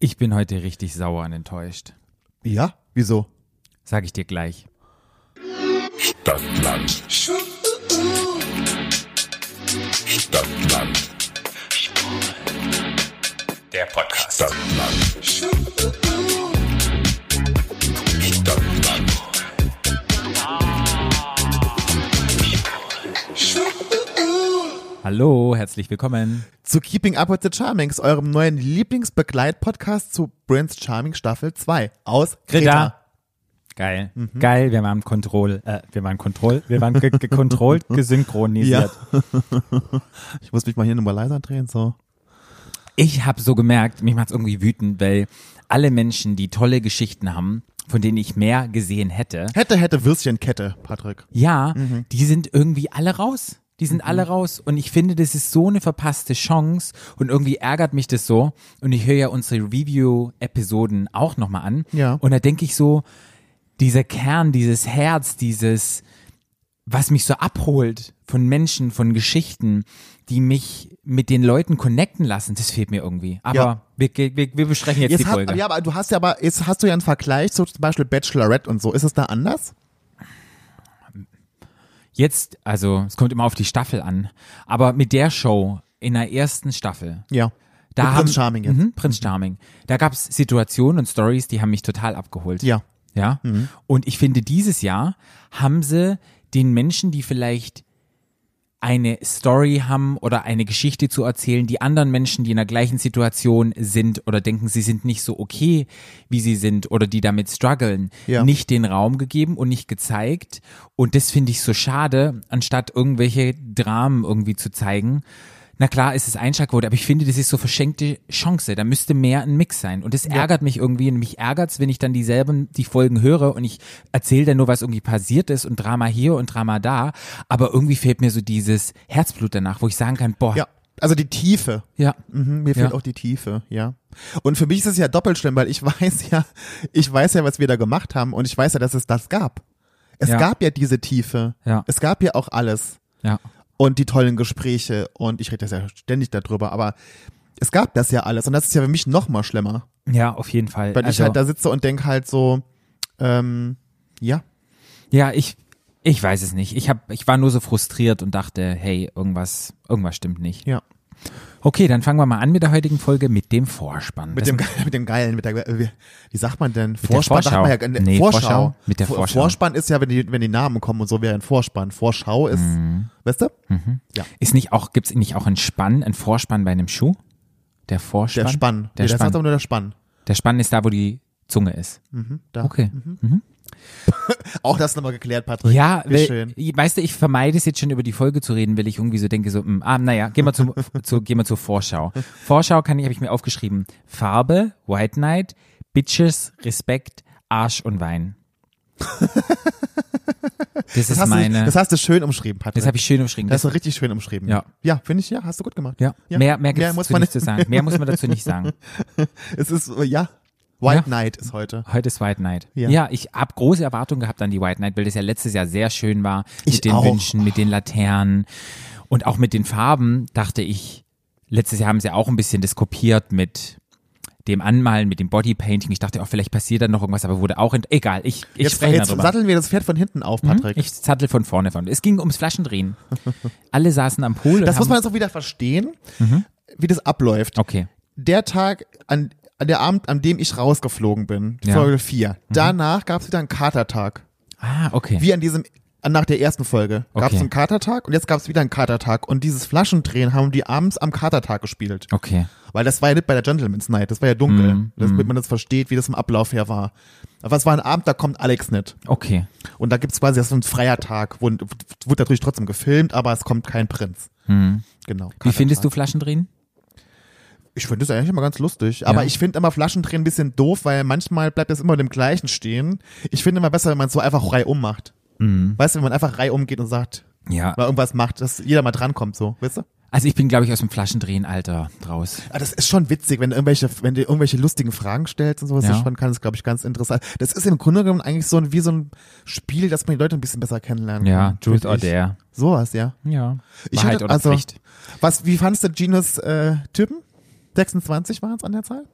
Ich bin heute richtig sauer und enttäuscht. Ja? Wieso? Sag ich dir gleich. Stadtland. Stadtland. Der Podcast. Stadtland. Stadtland. Hallo, herzlich willkommen. Zu Keeping Up with the Charmings, eurem neuen Lieblingsbegleit-Podcast zu Prince Charming Staffel 2 aus Kreta. Geil, geil, wir waren gekontrollt, gesynchronisiert. Ja. Ich muss mich mal hier nochmal leiser drehen, so. Ich habe so gemerkt, mich macht's irgendwie wütend, weil alle Menschen, die tolle Geschichten haben, von denen ich mehr gesehen hätte. Hätte, Würstchenkette, Patrick. Ja, die sind irgendwie alle raus. Die sind alle raus und ich finde, das ist so eine verpasste Chance und irgendwie ärgert mich das so und ich höre ja unsere Review-Episoden auch nochmal an Ja. Und da denke ich so, dieser Kern, dieses Herz, was mich so abholt von Menschen, von Geschichten, die mich mit den Leuten connecten lassen, das fehlt mir irgendwie. Aber Ja. wir besprechen jetzt die Folge. Ja, aber jetzt hast du ja einen Vergleich zu zum Beispiel Bachelorette und so. Ist es da anders? Jetzt, also es kommt immer auf die Staffel an, aber mit der Show in der ersten Staffel, Ja. da Mit Prinz Charming jetzt. Prinz Charming, da gab es Situationen und Stories, die haben mich total abgeholt. Ja. Ja. Und ich finde, dieses Jahr haben sie den Menschen, die vielleicht eine Story haben oder eine Geschichte zu erzählen, die anderen Menschen, die in der gleichen Situation sind oder denken, sie sind nicht so okay, wie sie sind oder die damit strugglen, Ja. nicht den Raum gegeben und nicht gezeigt. Und das finde ich so schade, anstatt irgendwelche Dramen irgendwie zu zeigen. Na klar, ist es Einschlagquote, aber ich finde, das ist so verschenkte Chance. Da müsste mehr ein Mix sein. Und das ärgert mich irgendwie. Und mich ärgert's, wenn ich dann die Folgen höre und ich erzähle dann nur, was irgendwie passiert ist und Drama hier und Drama da. Aber irgendwie fehlt mir so dieses Herzblut danach, wo ich sagen kann, boah. Ja. Also die Tiefe. Ja. Mir fehlt Ja. auch die Tiefe, ja. Und für mich ist es ja doppelt schlimm, weil ich weiß ja, was wir da gemacht haben und ich weiß ja, dass es das gab. Es Ja. gab ja diese Tiefe. Ja. Es gab ja auch alles. Ja. Und die tollen Gespräche und ich rede ja ständig darüber, aber es gab das ja alles und das ist ja für mich noch mal schlimmer, Ja, auf jeden Fall. weil ich halt da sitze und denke halt so, ja, Ja, ich weiß es nicht. Ich war nur so frustriert und dachte, hey, irgendwas stimmt nicht. ja. Okay, dann fangen wir mal an mit der heutigen Folge mit dem Vorspann. Mit dem geilen, wie sagt man denn? der Vorspann sagt Vorschau. man ja, Nee, Vorschau. Vorschau. Mit der Vorschau. Vorspann ist ja, wenn die Namen kommen und so wäre ein Vorspann. Vorschau ist, weißt du? Ja. Gibt's nicht auch einen Vorspann bei einem Schuh? Der Vorspann? Der Spann. Der Das Spann. sagt aber nur der Spann. Der Spann ist da, wo die Zunge ist. Da. Okay. Auch das nochmal geklärt, Patrick. Ja, Wie schön. weißt du, ich vermeide es jetzt schon über die Folge zu reden, weil ich irgendwie so denke, so, naja, gehen wir zur Vorschau. Vorschau habe ich mir aufgeschrieben. Farbe, White Knight, Bitches, Respekt, Arsch und Wein. Das hast du schön umschrieben, Patrick. Das habe ich schön umschrieben. Das hast du richtig schön umschrieben. Ja. Ja, finde ich, ja, hast du gut gemacht. Ja. Ja. Mehr gibt's muss dazu man nicht zu sagen. Mehr muss man dazu nicht sagen. Es ist, ja, White Ja. Knight ist heute. Heute ist White Knight. Ja. Ja, ich habe große Erwartungen gehabt an die White Knight, weil das ja letztes Jahr sehr schön war. Ich Mit den auch. Wünschen, mit den Laternen und auch mit den Farben, dachte ich, letztes Jahr haben sie auch ein bisschen das kopiert mit dem Anmalen, mit dem Bodypainting. Ich dachte auch, vielleicht passiert dann noch irgendwas, aber wurde auch, egal, ich spreche Jetzt darüber. satteln wir das Pferd von hinten auf, Patrick. Ich sattel von vorne von. Es ging ums Flaschendrehen. Alle saßen am Pool. Das und muss man haben, jetzt auch wieder verstehen, wie das abläuft. Okay. Der Tag, an der Abend, an dem ich rausgeflogen bin, Ja. Folge 4. Danach gab es wieder einen Katertag. Okay. Wie nach der ersten Folge gab es Okay. einen Katertag und jetzt gab es wieder einen Katertag. Und dieses Flaschendrehen haben die abends am Katertag gespielt. Okay. Weil das war ja nicht bei der Gentleman's Night, das war ja dunkel. Damit man das versteht, wie das im Ablauf her war. Aber es war ein Abend, da kommt Alex nicht. Okay. Und da gibt's quasi so ein freier Tag, wurde natürlich trotzdem gefilmt, aber es kommt kein Prinz. Genau. Wie findest du Flaschendrehen? Ich finde das eigentlich immer ganz lustig. Aber ich finde immer Flaschendrehen ein bisschen doof, weil manchmal bleibt das immer dem Gleichen stehen. Ich finde immer besser, wenn man es so einfach reihum macht. Weißt du, wenn man einfach reihum geht und sagt, Ja. mal irgendwas macht, dass jeder mal drankommt, so, weißt du? Also ich bin, glaube ich, aus dem Flaschendrehen-Alter raus. Aber das ist schon witzig, wenn du irgendwelche lustigen Fragen stellst und sowas, Ja. das kann es, glaube ich, ganz interessant. Das ist im Grunde genommen eigentlich wie so ein Spiel, dass man die Leute ein bisschen besser kennenlernen Ja, kann. Truth find or ich. Dare. Sowas, ja. Ja. Ich Wahrheit hatte, oder Pflicht. wie fandst du Ginos Typen? 26 waren es an der Zahl?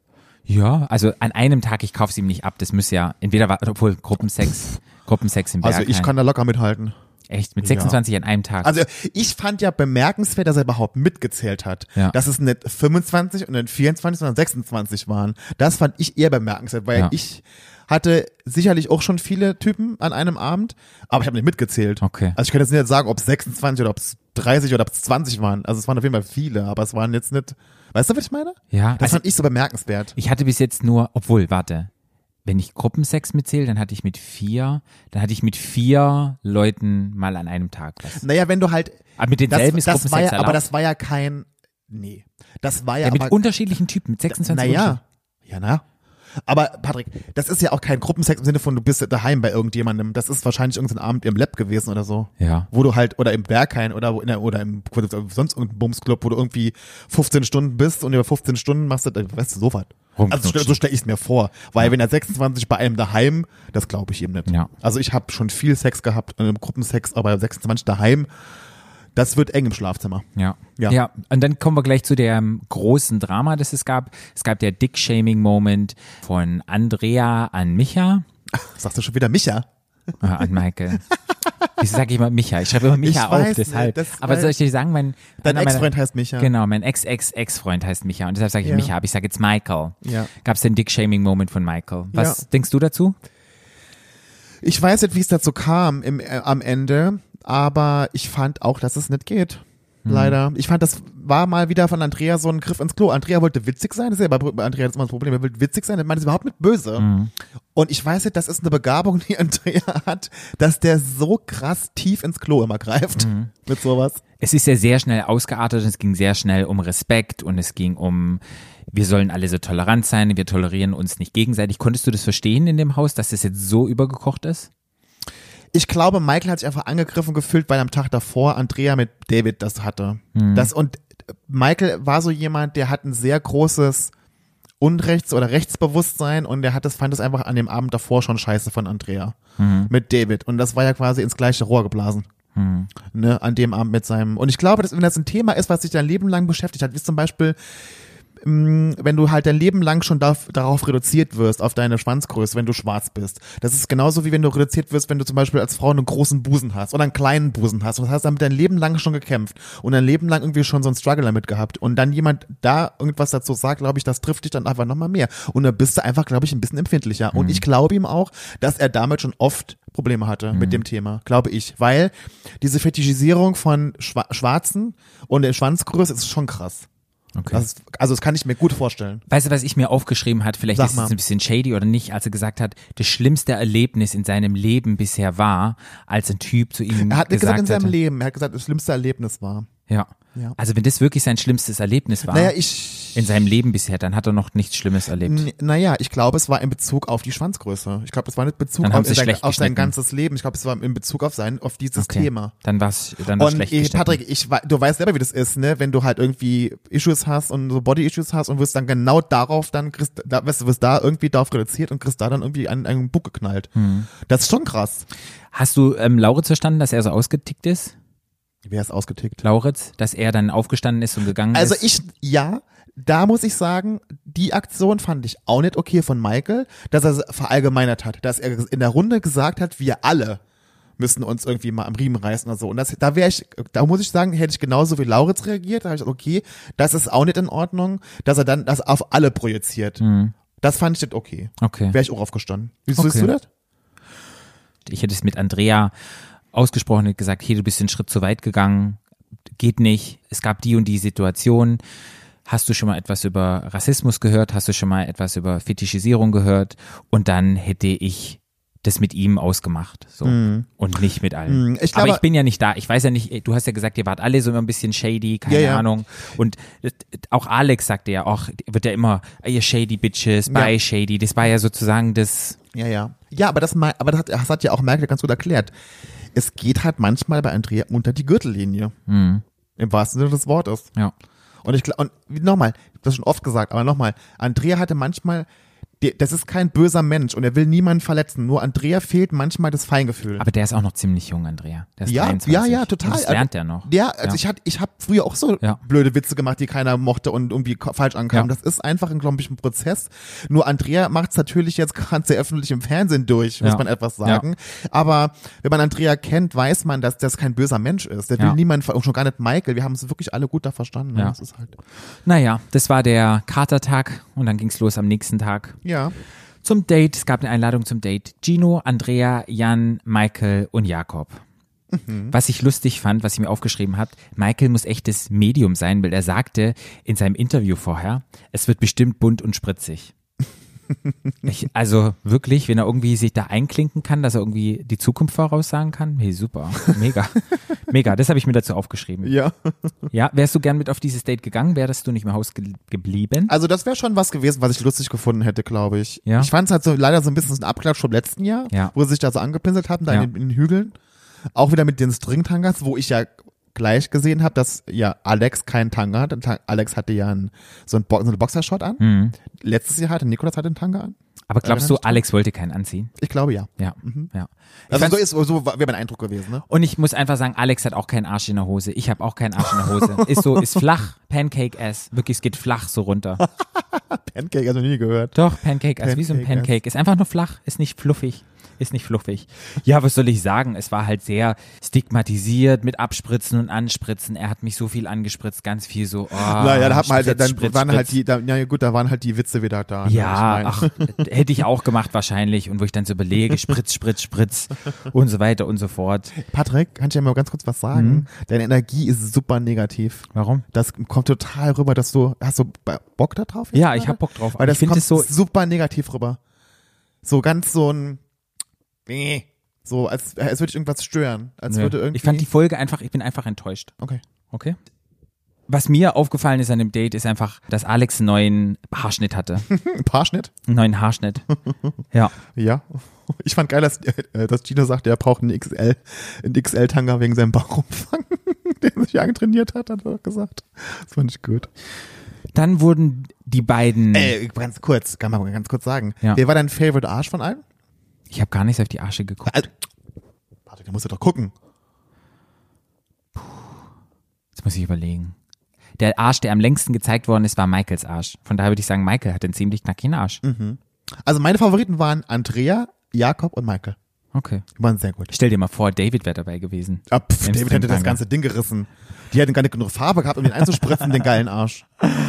Ja, also an einem Tag, ich kauf's ihm nicht ab, das muss ja, obwohl Gruppensex im Berghain. Also ich kann da locker mithalten. Echt, mit 26 an einem Tag. Also ich fand ja bemerkenswert, dass er überhaupt mitgezählt hat. Ja. Dass es nicht 25 und nicht 24, sondern 26 waren. Das fand ich eher bemerkenswert, weil ich hatte sicherlich auch schon viele Typen an einem Abend, aber ich habe nicht mitgezählt. Okay. Also ich kann jetzt nicht sagen, ob es 26 oder ob es 30 oder ob es 20 waren. Also es waren auf jeden Fall viele, aber es waren jetzt nicht, weißt du, was ich meine? Ja. Das fand ich so bemerkenswert. Ich hatte bis jetzt nur, wenn ich Gruppensex mitzähle, dann hatte ich mit 4 Leuten mal an einem Tag was. Naja, wenn du halt. Aber mit denselben ist Gruppensex war ja, erlaubt. aber das war ja kein. Nee. Das war ja. Ja, mit aber, unterschiedlichen Typen, mit 26 naja. Ja, na. Aber Patrick, das ist ja auch kein Gruppensex im Sinne von, du bist daheim bei irgendjemandem. Das ist wahrscheinlich irgendein Abend im Lab gewesen oder so. Ja. Wo du halt, oder im Berghain oder im sonst irgendein Bumsclub, wo du irgendwie 15 Stunden bist und über 15 Stunden machst du, weißt du, so was. Also so stelle ich es mir vor. Weil wenn er 26 bei einem daheim, das glaube ich ihm nicht. Ja. Also ich habe schon viel Sex gehabt, Gruppensex, aber 26 daheim, das wird eng im Schlafzimmer. Ja. Und dann kommen wir gleich zu dem großen Drama, das es gab. Es gab der Dick-Shaming-Moment von Andrea an Micha. Sagst du schon wieder Micha? An Michael. Wieso sage ich immer Micha? Ich schreibe immer Micha Ich auf, weiß deshalb. nicht, Aber soll ich dir sagen, dein Ex-Freund heißt Micha. Genau, mein Ex-Ex-Ex-Freund heißt Micha und deshalb sage ich Ja. Micha, aber ich sage jetzt Michael. Ja. Gab es den Dick-Shaming-Moment von Michael. Was denkst du dazu? Ich weiß nicht, wie es dazu kam am Ende, aber ich fand auch, dass es nicht geht. Leider. Ich fand, das war mal wieder von Andrea so ein Griff ins Klo. Andrea wollte witzig sein, das ist ja bei Andrea das immer das Problem, er will witzig sein, er meint es überhaupt nicht böse. Und ich weiß nicht, das ist eine Begabung, die Andrea hat, dass der so krass tief ins Klo immer greift mit sowas. Es ist ja sehr schnell ausgeartet und es ging sehr schnell um Respekt und es ging um, wir sollen alle so tolerant sein, wir tolerieren uns nicht gegenseitig. Konntest du das verstehen in dem Haus, dass das jetzt so übergekocht ist? Ich glaube, Michael hat sich einfach angegriffen gefühlt, weil am Tag davor Andrea mit David das hatte. Und Michael war so jemand, der hat ein sehr großes Unrechts- oder Rechtsbewusstsein und der fand es einfach an dem Abend davor schon scheiße von Andrea mit David. Und das war ja quasi ins gleiche Rohr geblasen. Ne, an dem Abend mit seinem. Und ich glaube, wenn das ein Thema ist, was sich dein Leben lang beschäftigt hat, wie zum Beispiel, wenn du halt dein Leben lang schon darauf reduziert wirst, auf deine Schwanzgröße, wenn du schwarz bist. Das ist genauso wie wenn du reduziert wirst, wenn du zum Beispiel als Frau einen großen Busen hast oder einen kleinen Busen hast. Und das hast du damit dein Leben lang schon gekämpft und dein Leben lang irgendwie schon so einen Struggle damit gehabt. Und dann jemand da irgendwas dazu sagt, glaube ich, das trifft dich dann einfach nochmal mehr. Und dann bist du einfach, glaube ich, ein bisschen empfindlicher. Und ich glaube ihm auch, dass er damit schon oft Probleme hatte mit dem Thema, glaube ich. Weil diese Fetischisierung von Schwarzen und der Schwanzgröße ist schon krass. Okay. Das kann ich mir gut vorstellen. Weißt du, was ich mir aufgeschrieben hat? Vielleicht Sag ist mal. es ein bisschen shady oder nicht, als er gesagt hat, das schlimmste Erlebnis in seinem Leben bisher war, als ein Typ zu ihm Er hat nicht gesagt in seinem hatte, Leben, er hat gesagt, das schlimmste Erlebnis war. Ja. Also wenn das wirklich sein schlimmstes Erlebnis war in seinem Leben bisher, dann hat er noch nichts Schlimmes erlebt. Naja, ich glaube, es war in Bezug auf die Schwanzgröße. Ich glaube, es war nicht Bezug Dann haben auf sie schlecht sein geschnitten. ganzes Leben. Ich glaube, es war in Bezug auf dieses Thema. Dann war's Und schlecht geschnitten. Patrick, du weißt selber, wie das ist, ne? Wenn du halt irgendwie Issues hast und so Body-Issues hast und wirst dann genau darauf wirst da irgendwie darauf reduziert und kriegst da dann irgendwie einen Bug geknallt. Das ist schon krass. Hast du Lauritz verstanden, dass er so ausgetickt ist? Wer ist ausgetickt? Lauritz, dass er dann aufgestanden ist und gegangen Also ist? da muss ich sagen, die Aktion fand ich auch nicht okay von Michael, dass er verallgemeinert hat, dass er in der Runde gesagt hat, wir alle müssen uns irgendwie mal am Riemen reißen oder so. Und da muss ich sagen, hätte ich genauso wie Lauritz reagiert, da habe ich gesagt, okay, das ist auch nicht in Ordnung, dass er dann das auf alle projiziert. Das fand ich nicht okay. Okay. Wäre ich auch aufgestanden. Wie siehst du das? Ich hätte es mit Andrea ausgesprochen und gesagt, hey, du bist einen Schritt zu weit gegangen, geht nicht, es gab die und die Situation. Hast du schon mal etwas über Rassismus gehört? Hast du schon mal etwas über Fetischisierung gehört? Und dann hätte ich das mit ihm ausgemacht, so. Und nicht mit allen. Aber ich bin ja nicht da. Ich weiß ja nicht, du hast ja gesagt, ihr wart alle so immer ein bisschen shady, keine Ahnung. Und auch Alex sagte ja auch, wird ja immer, ihr shady Bitches, bye shady. Das war ja sozusagen das. Ja, aber das hat ja auch Merkel ganz gut erklärt. Es geht halt manchmal bei Andrea unter die Gürtellinie. Im wahrsten Sinne des Wortes. Ja. Und nochmal, ich habe das schon oft gesagt, aber nochmal, Andrea hatte manchmal Das ist kein böser Mensch und er will niemanden verletzen. Nur Andrea fehlt manchmal das Feingefühl. Aber der ist auch noch ziemlich jung, Andrea. Der ist Ja, 23. ja, total. Und das lernt er noch. Ja, also ich hab früher auch so Ja. blöde Witze gemacht, die keiner mochte und irgendwie falsch ankamen. Ja. Das ist einfach ein, glaube ich, ein Prozess. Nur Andrea macht es natürlich jetzt gerade sehr öffentlich im Fernsehen durch, muss Ja. man etwas sagen. Aber wenn man Andrea kennt, weiß man, dass das kein böser Mensch ist. Der will Ja. niemanden, und schon gar nicht Michael. Wir haben es wirklich alle gut da verstanden. Ja. Das ist halt, Naja, das war der Katertag und dann ging's los am nächsten Tag. ja. Zum Date, es gab eine Einladung zum Date. Gino, Andrea, Jan, Michael und Jakob. Was ich lustig fand, was ich mir aufgeschrieben habe, Michael muss echtes Medium sein, weil er sagte in seinem Interview vorher, es wird bestimmt bunt und spritzig. Also wirklich, wenn er irgendwie sich da einklinken kann, dass er irgendwie die Zukunft voraussagen kann, hey, super, mega, mega, das habe ich mir dazu aufgeschrieben. Ja. Ja, wärst du gern mit auf dieses Date gegangen, wärst du nicht im Haus geblieben? Also das wäre schon was gewesen, was ich lustig gefunden hätte, glaube ich. Ja. Ich fand es halt so leider so ein bisschen ein Abklatsch vom letzten Jahr, Ja. wo sie sich da so angepinselt hatten, da Ja. in den Hügeln. Auch wieder mit den Stringtangas, wo ich ja gleich gesehen habe, dass ja Alex keinen Tanga hat. Alex hatte ja so einen Boxershot an. Mhm. Letztes Jahr hatte Nikolas einen Tanga an. Aber glaubst du, Erinnerst du? Alex wollte keinen anziehen? Ich glaube ja. Ja, ja. Ich Also fand's- so wäre mein Eindruck gewesen, ne? Und ich muss einfach sagen, Alex hat auch keinen Arsch in der Hose. Ich habe auch keinen Arsch in der Hose. Ist flach, Pancake-Ass. Wirklich, es geht flach so runter. Pancake, also nie gehört. Doch, Pancake-Ass, wie so ein Pancake-Ass. Pancake. Ist einfach nur flach, ist nicht fluffig. Ist nicht fluffig. Ja, was soll ich sagen? Es war halt sehr stigmatisiert mit Abspritzen und Anspritzen. Er hat mich so viel angespritzt, ganz viel so, Naja, da hat man halt, Spritz, dann Spritz, waren halt Spritz. da waren halt die Witze wieder da. ne? Ja, Ich mein. ach, hätte ich auch gemacht wahrscheinlich. Und wo ich dann so überlege, Spritz, Spritz, Spritz und so weiter und so fort. Patrick, kann ich ja mal ganz kurz was sagen? Deine Energie ist super negativ. Warum? Das kommt total rüber, hast du Bock da drauf? jetzt Ja, gerade? ich hab Bock drauf. Weil das ich finde kommt es so, super negativ rüber. So ganz so ein, so als würde ich irgendwas stören. Als Nö. würde irgendwie, Ich fand die Folge einfach, ich bin einfach enttäuscht. okay. Okay. Was mir aufgefallen ist an dem Date, ist einfach, dass Alex einen neuen Haarschnitt hatte. Ein Paarschnitt? Einen neuen Haarschnitt. Ja. Ja. Ich fand geil, dass Gino sagte, er braucht einen XL-Tanga wegen seinem Bauchumfang, den er sich antrainiert hat er doch gesagt. Das fand ich gut. Dann wurden die beiden, Ganz kurz, kann man ganz kurz sagen. Ja. Wer war dein Favorite Arsch von allen? ich habe gar nicht auf die Arsche geguckt. Warte, der musst du doch gucken. Jetzt muss ich überlegen. Der Arsch, der am längsten gezeigt worden ist, war Michaels Arsch. Von daher würde ich sagen, Michael hat einen ziemlich knackigen Arsch. Also meine Favoriten waren Andrea, Jakob und Michael. Okay. Die waren sehr gut. Stell dir mal vor, David wäre dabei gewesen. Ja, Im David hätte das Stringtanga. ganze Ding gerissen. Die hätten gar nicht genug Farbe gehabt, um den einzuspritzen, den geilen Arsch.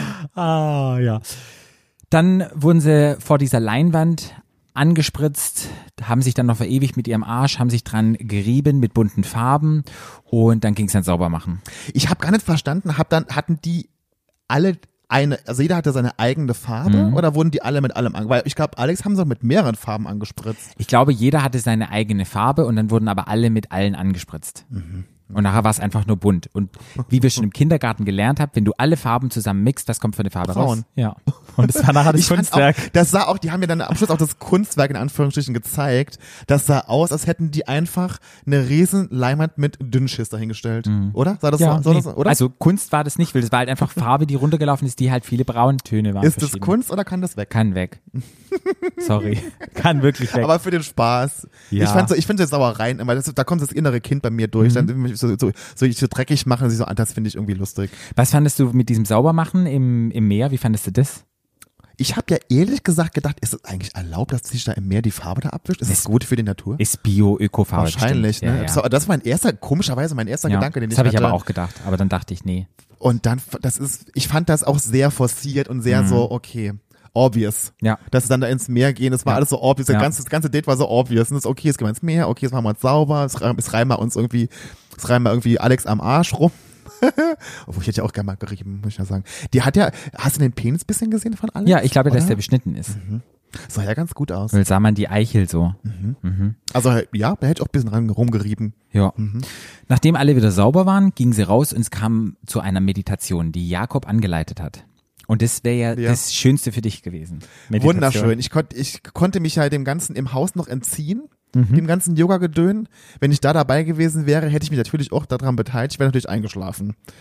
Ah, ja. Dann wurden sie vor dieser Leinwand angespritzt, haben sich dann noch verewigt mit ihrem Arsch, haben sich dran gerieben mit bunten Farben und dann ging es dann sauber machen. Ich habe gar nicht verstanden, hatten die alle also jeder hatte seine eigene Farbe oder wurden die alle mit allem weil ich glaube, Alex haben sie mit mehreren Farben angespritzt. Ich glaube, jeder hatte seine eigene Farbe und dann wurden aber alle mit allen angespritzt. Und nachher war es einfach nur bunt. Und wie wir schon im Kindergarten gelernt haben, wenn du alle Farben zusammen mixt, was kommt für eine Farbe Braun. raus? Ja. Und das war nachher das Ich fand Kunstwerk. Auch, das sah auch, die haben ja dann am Schluss auch das Kunstwerk in Anführungsstrichen gezeigt. Das sah aus, als hätten die einfach eine riesen Leinwand mit Dünnschiss dahingestellt. Oder? Sah das so, nee. oder? Also Kunst war das nicht, weil das war halt einfach Farbe, die runtergelaufen ist, die halt viele Brauntöne waren. ist das verschiedene. Kunst oder kann das weg? Kann weg. Sorry. Kann wirklich weg. Aber für den Spaß. Ja. Ich finde das Sauereien immer, da kommt das innere Kind bei mir durch. Dann so dreckig machen, sie so, das finde ich irgendwie lustig. Was fandest du mit diesem Saubermachen im Meer? Wie fandest du das? Ich habe ja ehrlich gesagt gedacht, ist es eigentlich erlaubt, dass sich da im Meer die Farbe da abwischt? Ist es gut für die Natur? Ist Bio-Öko-Farbe. Wahrscheinlich, bestimmt. ne? Ja, ja. Das war komischerweise mein erster Gedanke, den das ich habe hatte. ich aber auch gedacht. Aber dann dachte ich, nee. Und dann, ich fand das auch sehr forciert und sehr so, okay, obvious. Ja. Dass sie dann da ins Meer gehen, das war alles so obvious. Ja. Das ganze Date war so obvious. Und das ist okay, jetzt gehen wir ins Meer, okay, jetzt machen wir uns sauber, es reimen wir irgendwie Alex am Arsch rum. Obwohl, ich hätte ja auch gerne mal gerieben, muss ich ja sagen. Die hat ja, hast du den Penis bisschen gesehen von Alex? Ja, ich glaube, dass Oder? der beschnitten ist. Sah ja ganz gut aus. Weil sah man die Eichel so. Also, ja, da hätte ich auch ein bisschen rumgerieben. Ja. Nachdem alle wieder sauber waren, gingen sie raus und es kam zu einer Meditation, die Jakob angeleitet hat. Und das wäre ja das Schönste für dich gewesen. Meditation. Wunderschön. Ich konnte mich ja dem Ganzen im Haus noch entziehen, dem ganzen Yoga-Gedön. Wenn ich da dabei gewesen wäre, hätte ich mich natürlich auch daran beteiligt. Ich wäre natürlich eingeschlafen.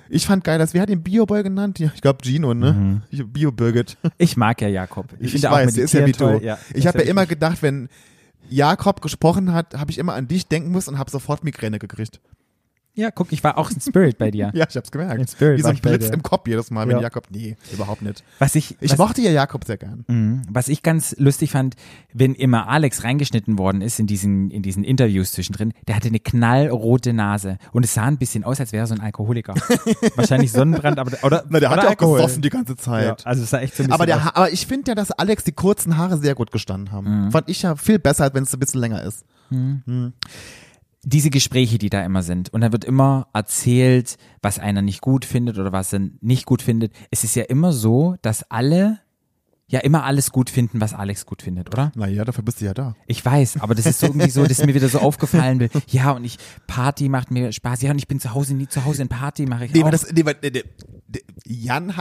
Ich fand geil, dass wir hat den Bio-Boy genannt. Ja, ich glaube Gino, ne? Bio-Birgit. Ich mag ja Jakob. Ich finde weiß, auch der ist ja wie du. toll. Ja, ich habe ja immer gedacht, wenn Jakob gesprochen hat, habe ich immer an dich denken müssen und habe sofort Migräne gekriegt. Ja, guck, ich war auch ein Spirit bei dir. Ja, ich hab's gemerkt. In Spirit Wie so war ein ich bei Blitz dir. im Kopf jedes Mal, wenn Ja. Jakob, nee, überhaupt nicht. Ich Mochte ja Jakob sehr gern. Was ich ganz lustig fand, wenn immer Alex reingeschnitten worden ist in diesen Interviews zwischendrin, der hatte eine knallrote Nase und es sah ein bisschen aus, als wäre er so ein Alkoholiker. Wahrscheinlich Sonnenbrand, oder Na, der hat oder ja auch Alkohol. gesoffen die ganze Ja, Zeit. also es sah echt so ein bisschen Aber ich finde ja, dass Alex die kurzen Haare sehr gut gestanden haben. Fand ich ja viel besser, als wenn es ein bisschen länger ist. diese Gespräche, die da immer sind. Und da wird immer erzählt, was einer nicht gut findet oder was er nicht gut findet. Es ist ja immer so, dass alle ja immer alles gut finden, was Alex gut findet, oder? Naja, dafür bist du ja da. Ich weiß, aber das ist so irgendwie so, dass mir wieder so aufgefallen will. Ja, und Party macht mir Spaß. Ja, und ich bin nie zu Hause in Party mache ich auch. Jan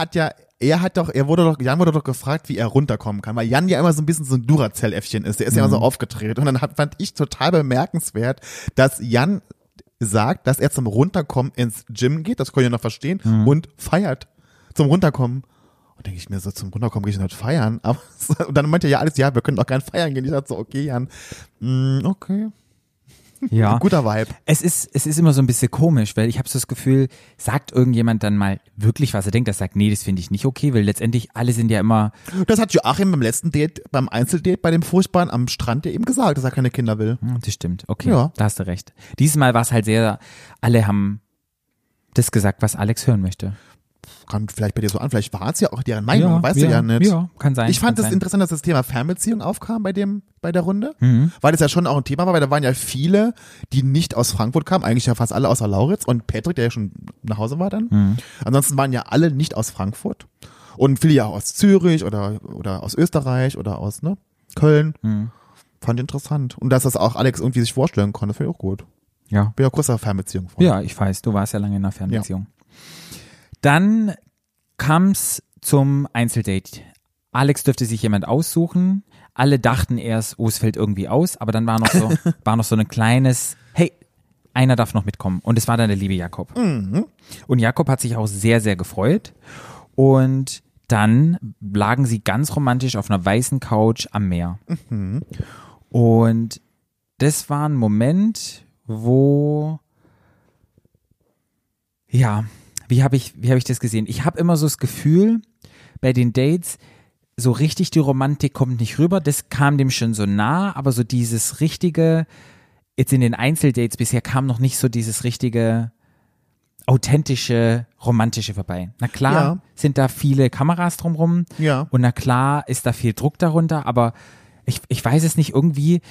Jan wurde doch gefragt, wie er runterkommen kann, weil Jan ja immer so ein bisschen so ein Duracell-Äffchen ist. Der ist ja immer so aufgedreht. Und dann fand ich total bemerkenswert, dass Jan sagt, dass er zum Runterkommen ins Gym geht, das kann ich ja noch verstehen, und feiert zum Runterkommen. Und denke ich mir so, zum Runterkommen gehe ich nicht feiern. Aber und dann meinte er ja alles, ja, wir können doch gerne feiern gehen. Ich dachte so, okay, Jan, okay. Ja. Guter Vibe. Es ist immer so ein bisschen komisch, weil ich habe so das Gefühl, sagt irgendjemand dann mal wirklich, was er denkt, das sagt, nee, das finde ich nicht okay, weil letztendlich alle sind ja immer, Das hat Joachim beim letzten Date, beim Einzeldate bei dem Furchtbaren am Strand ja eben gesagt, dass er keine Kinder will. das stimmt, okay, Ja. da hast du recht. Dieses Mal war es halt sehr, alle haben das gesagt, was Alex hören möchte. Kam vielleicht bei dir so an, vielleicht war es ja auch deren Meinung, weißt du ja nicht. Ja, kann sein. Ich fand kann es sein. interessant, dass das Thema Fernbeziehung aufkam bei der Runde, weil das ja schon auch ein Thema war, weil da waren ja viele, die nicht aus Frankfurt kamen, eigentlich ja fast alle außer Lauritz und Patrick, der ja schon nach Hause war dann. Ansonsten waren ja alle nicht aus Frankfurt und viele ja auch aus Zürich oder aus Österreich oder aus Köln. Fand ich interessant. Und dass das auch Alex irgendwie sich vorstellen konnte, finde ich auch gut. Ja. Bin ja großer Fernbeziehung von. Ja, ich weiß, du warst ja lange in einer Fernbeziehung. Dann kam's zum Einzeldate. Alex dürfte sich jemand aussuchen. Alle dachten erst, es fällt irgendwie aus, aber dann war noch so ein kleines, hey, einer darf noch mitkommen. Und es war dann der liebe Jakob. Und Jakob hat sich auch sehr, sehr gefreut. Und dann lagen sie ganz romantisch auf einer weißen Couch am Meer. Und das war ein Moment, wo, ja, wie hab ich das gesehen? Ich habe immer so das Gefühl, bei den Dates, so richtig die Romantik kommt nicht rüber. Das kam dem schon so nah, aber so dieses richtige, jetzt in den Einzeldates bisher kam noch nicht so dieses richtige, authentische, romantische vorbei. Na klar sind da viele Kameras drumrum Ja. und na klar ist da viel Druck darunter, aber ich weiß es nicht, irgendwie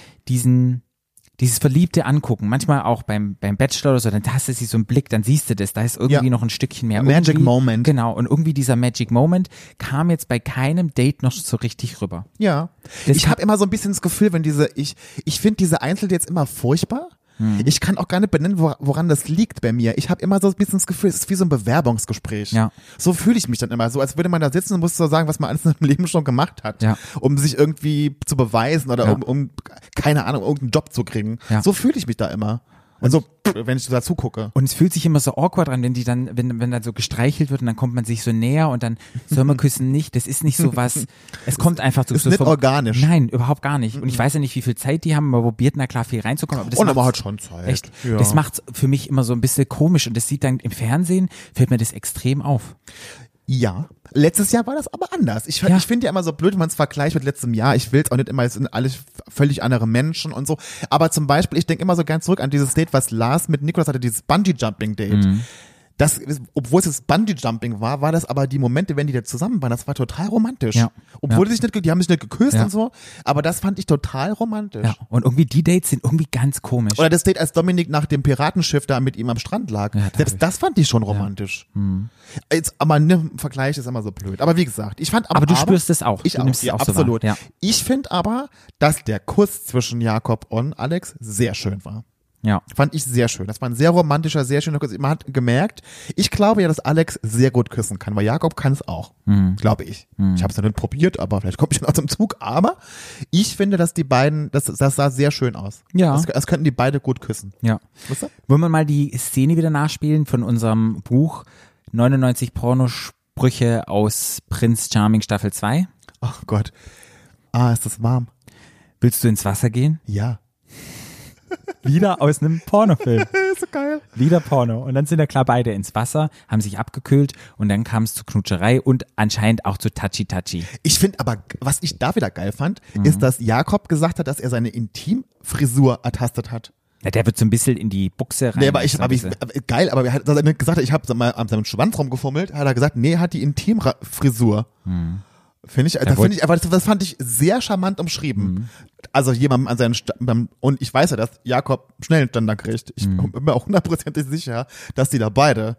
dieses verliebte Angucken, manchmal auch beim Bachelor oder so, dann hast du so einen Blick, dann siehst du das, da ist irgendwie noch ein Stückchen mehr. Magic irgendwie, Moment. Genau, und irgendwie dieser Magic Moment kam jetzt bei keinem Date noch so richtig rüber. Ja. Das Ich habe immer so ein bisschen das Gefühl, wenn ich finde diese Einzeldates immer furchtbar. Ich kann auch gar nicht benennen, woran das liegt bei mir. Ich habe immer so ein bisschen das Gefühl, es ist wie so ein Bewerbungsgespräch. Ja. So fühle ich mich dann immer, so als würde man da sitzen und muss so sagen, was man alles im Leben schon gemacht hat, Ja. um sich irgendwie zu beweisen oder Ja. um keine Ahnung, irgendeinen Job zu kriegen. Ja. So fühle ich mich da immer. Also, wenn ich dazu gucke. Und es fühlt sich immer so awkward an, wenn dann so gestreichelt wird und dann kommt man sich so näher und dann soll man küssen nicht. Das ist nicht so was, es kommt einfach zu. Ist nicht organisch. Nein, überhaupt gar nicht. Und ich weiß ja nicht, wie viel Zeit die haben, man probiert na klar viel reinzukommen. Aber das Und aber macht's- hat schon Zeit. Echt, Ja. das macht's für mich immer so ein bisschen komisch und das sieht dann im Fernsehen, fällt mir das extrem auf. Ja. Letztes Jahr war das aber anders. Ich Ja. finde ja immer so blöd, wenn man es vergleicht mit letztem Jahr. Ich will es auch nicht immer, es sind alles völlig andere Menschen und so. Aber zum Beispiel, ich denke immer so gern zurück an dieses Date, was Lars mit Nikolaus hatte, dieses Bungee-Jumping-Date. Das, obwohl es das Bungee-Jumping war das aber die Momente, wenn die da zusammen waren, das war total romantisch. Ja. Obwohl Ja. die haben sich nicht geküsst Ja. und so, aber das fand ich total romantisch. Ja. Und irgendwie die Dates sind irgendwie ganz komisch. Oder das Date, als Dominik nach dem Piratenschiff da mit ihm am Strand lag. Ja, da hab Selbst ich- das fand ich schon romantisch. Jetzt, aber im Vergleich ist immer so blöd. Aber wie gesagt, ich fand Aber du spürst es auch. Ich Du auch, nimmst es ja, auch so wahr. absolut. Ja. Ich finde aber, dass der Kuss zwischen Jakob und Alex sehr schön war. Ja. Fand ich sehr schön. Das war ein sehr romantischer, sehr schöner Kuss. Man hat gemerkt, ich glaube ja, dass Alex sehr gut küssen kann, weil Jakob kann es auch. Glaube ich. Ich habe es noch nicht probiert, aber vielleicht komme ich noch zum Zug. Aber ich finde, dass die beiden, das sah sehr schön aus. Ja. Das könnten die beide gut küssen. Ja. Weißt du? Wollen wir mal die Szene wieder nachspielen von unserem Buch 99 Pornosprüche aus Prince Charming Staffel 2. Ach Gott. Ist das warm? Willst du ins Wasser gehen? Ja. Wieder aus einem Pornofilm. Ist so geil. Wieder Porno. Und dann sind ja klar beide ins Wasser, haben sich abgekühlt und dann kam es zu Knutscherei und anscheinend auch zu Touchy-Touchy. Ich finde aber, was ich da wieder geil fand, ist, dass Jakob gesagt hat, dass er seine Intimfrisur ertastet hat. Ja, der wird so ein bisschen in die Buchse rein. Nee, aber geil, aber er hat gesagt, ich habe mal an seinem Schwanz rumgefummelt, hat er gesagt, nee, er hat die Intimfrisur. Finde ich, das fand ich sehr charmant umschrieben. Also jemandem an seinen und ich weiß ja, dass Jakob schnell einen Ständer kriegt. Ich bin mir auch 100% sicher, dass die da beide,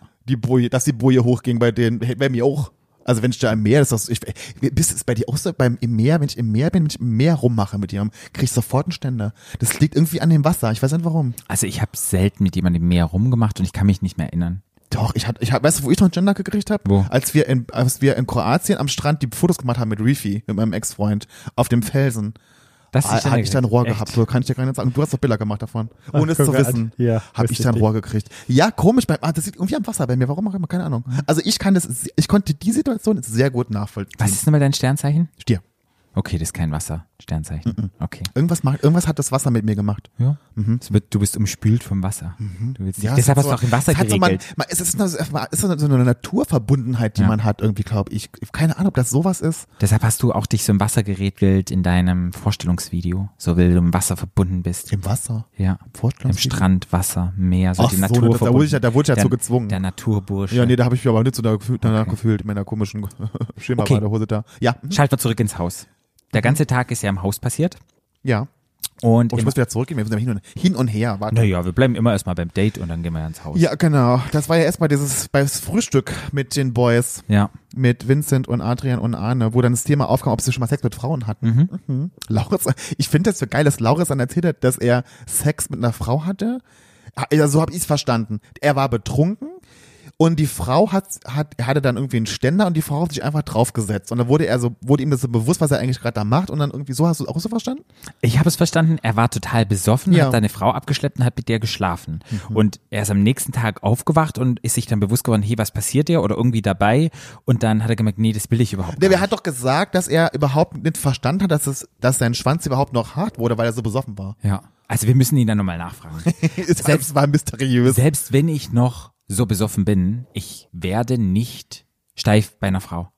dass die Boje hochging bei denen, bei mir auch. Also wenn ich da im Meer, ist das, bist es bei dir auch so, im Meer, wenn ich im Meer rummache mit jemandem, krieg ich sofort einen Ständer. Das liegt irgendwie an dem Wasser, ich weiß nicht warum. Also ich habe selten mit jemandem im Meer rumgemacht und ich kann mich nicht mehr erinnern. Doch, weißt du, wo ich noch einen Ständer gekriegt habe? Wo? Als wir in Kroatien am Strand die Fotos gemacht haben mit Reefy, mit meinem Ex-Freund, auf dem Felsen. Hatte ich da ein Rohr gehabt, so kann ich dir gar nicht sagen. Du hast doch Bilder gemacht davon. Ohne es zu wissen, habe ich da ein Rohr gekriegt. Ja, komisch, das liegt irgendwie am Wasser bei mir, warum auch immer, keine Ahnung. Also ich konnte die Situation sehr gut nachvollziehen. Was ist nochmal dein Sternzeichen? Stier. Okay, das ist kein Wasser. Sternzeichen. Okay. Irgendwas hat das Wasser mit mir gemacht. Ja. Du bist umspült vom Wasser. Du willst nicht. Ja, Deshalb hast du auch im Wasser geregelt. Es ist so eine Naturverbundenheit, die man hat irgendwie, glaube ich. Keine Ahnung, ob das sowas ist. Deshalb hast du auch dich so im Wasser geregelt in deinem Vorstellungsvideo, so weil du im Wasser verbunden bist. Im Wasser? Ja. Im Strand, Wasser, Meer, so Ach die so, Natur verbunden. da wurde ich ja zu gezwungen. Der Naturbursche. Ja, nee, da habe ich mich aber nicht so danach gefühlt, in meiner komischen Schema bei der Hose da. Ja. Schalten wir zurück ins Haus. Der ganze Tag ist ja im Haus passiert. Ja. Und ich muss wieder zurückgehen, wir sind nämlich hin und her. Warte. Naja, wir bleiben immer erstmal beim Date und dann gehen wir ins Haus. Ja, genau. Das war ja erstmal beim Frühstück mit den Boys. Ja. Mit Vincent und Adrian und Arne, wo dann das Thema aufkam, ob sie schon mal Sex mit Frauen hatten. Lauritz, ich finde das so geil, dass Lauritz dann erzählt hat, dass er Sex mit einer Frau hatte. Ja, so habe ich es verstanden. Er war betrunken. Und die Frau hatte dann irgendwie einen Ständer und die Frau hat sich einfach draufgesetzt. Und dann wurde ihm das so bewusst, was er eigentlich gerade da macht. Und dann irgendwie so, hast du es auch so verstanden? Ich habe es verstanden, er war total besoffen, hat seine Frau abgeschleppt und hat mit der geschlafen. Und er ist am nächsten Tag aufgewacht und ist sich dann bewusst geworden, hey, was passiert dir? Oder irgendwie dabei. Und dann hat er gemerkt, nee, das will ich überhaupt nicht. Er hat doch gesagt, dass er überhaupt nicht verstanden hat, dass sein Schwanz überhaupt noch hart wurde, weil er so besoffen war. Ja, also wir müssen ihn dann nochmal nachfragen. Das war mysteriös. Selbst wenn ich noch so besoffen bin, ich werde nicht steif bei einer Frau.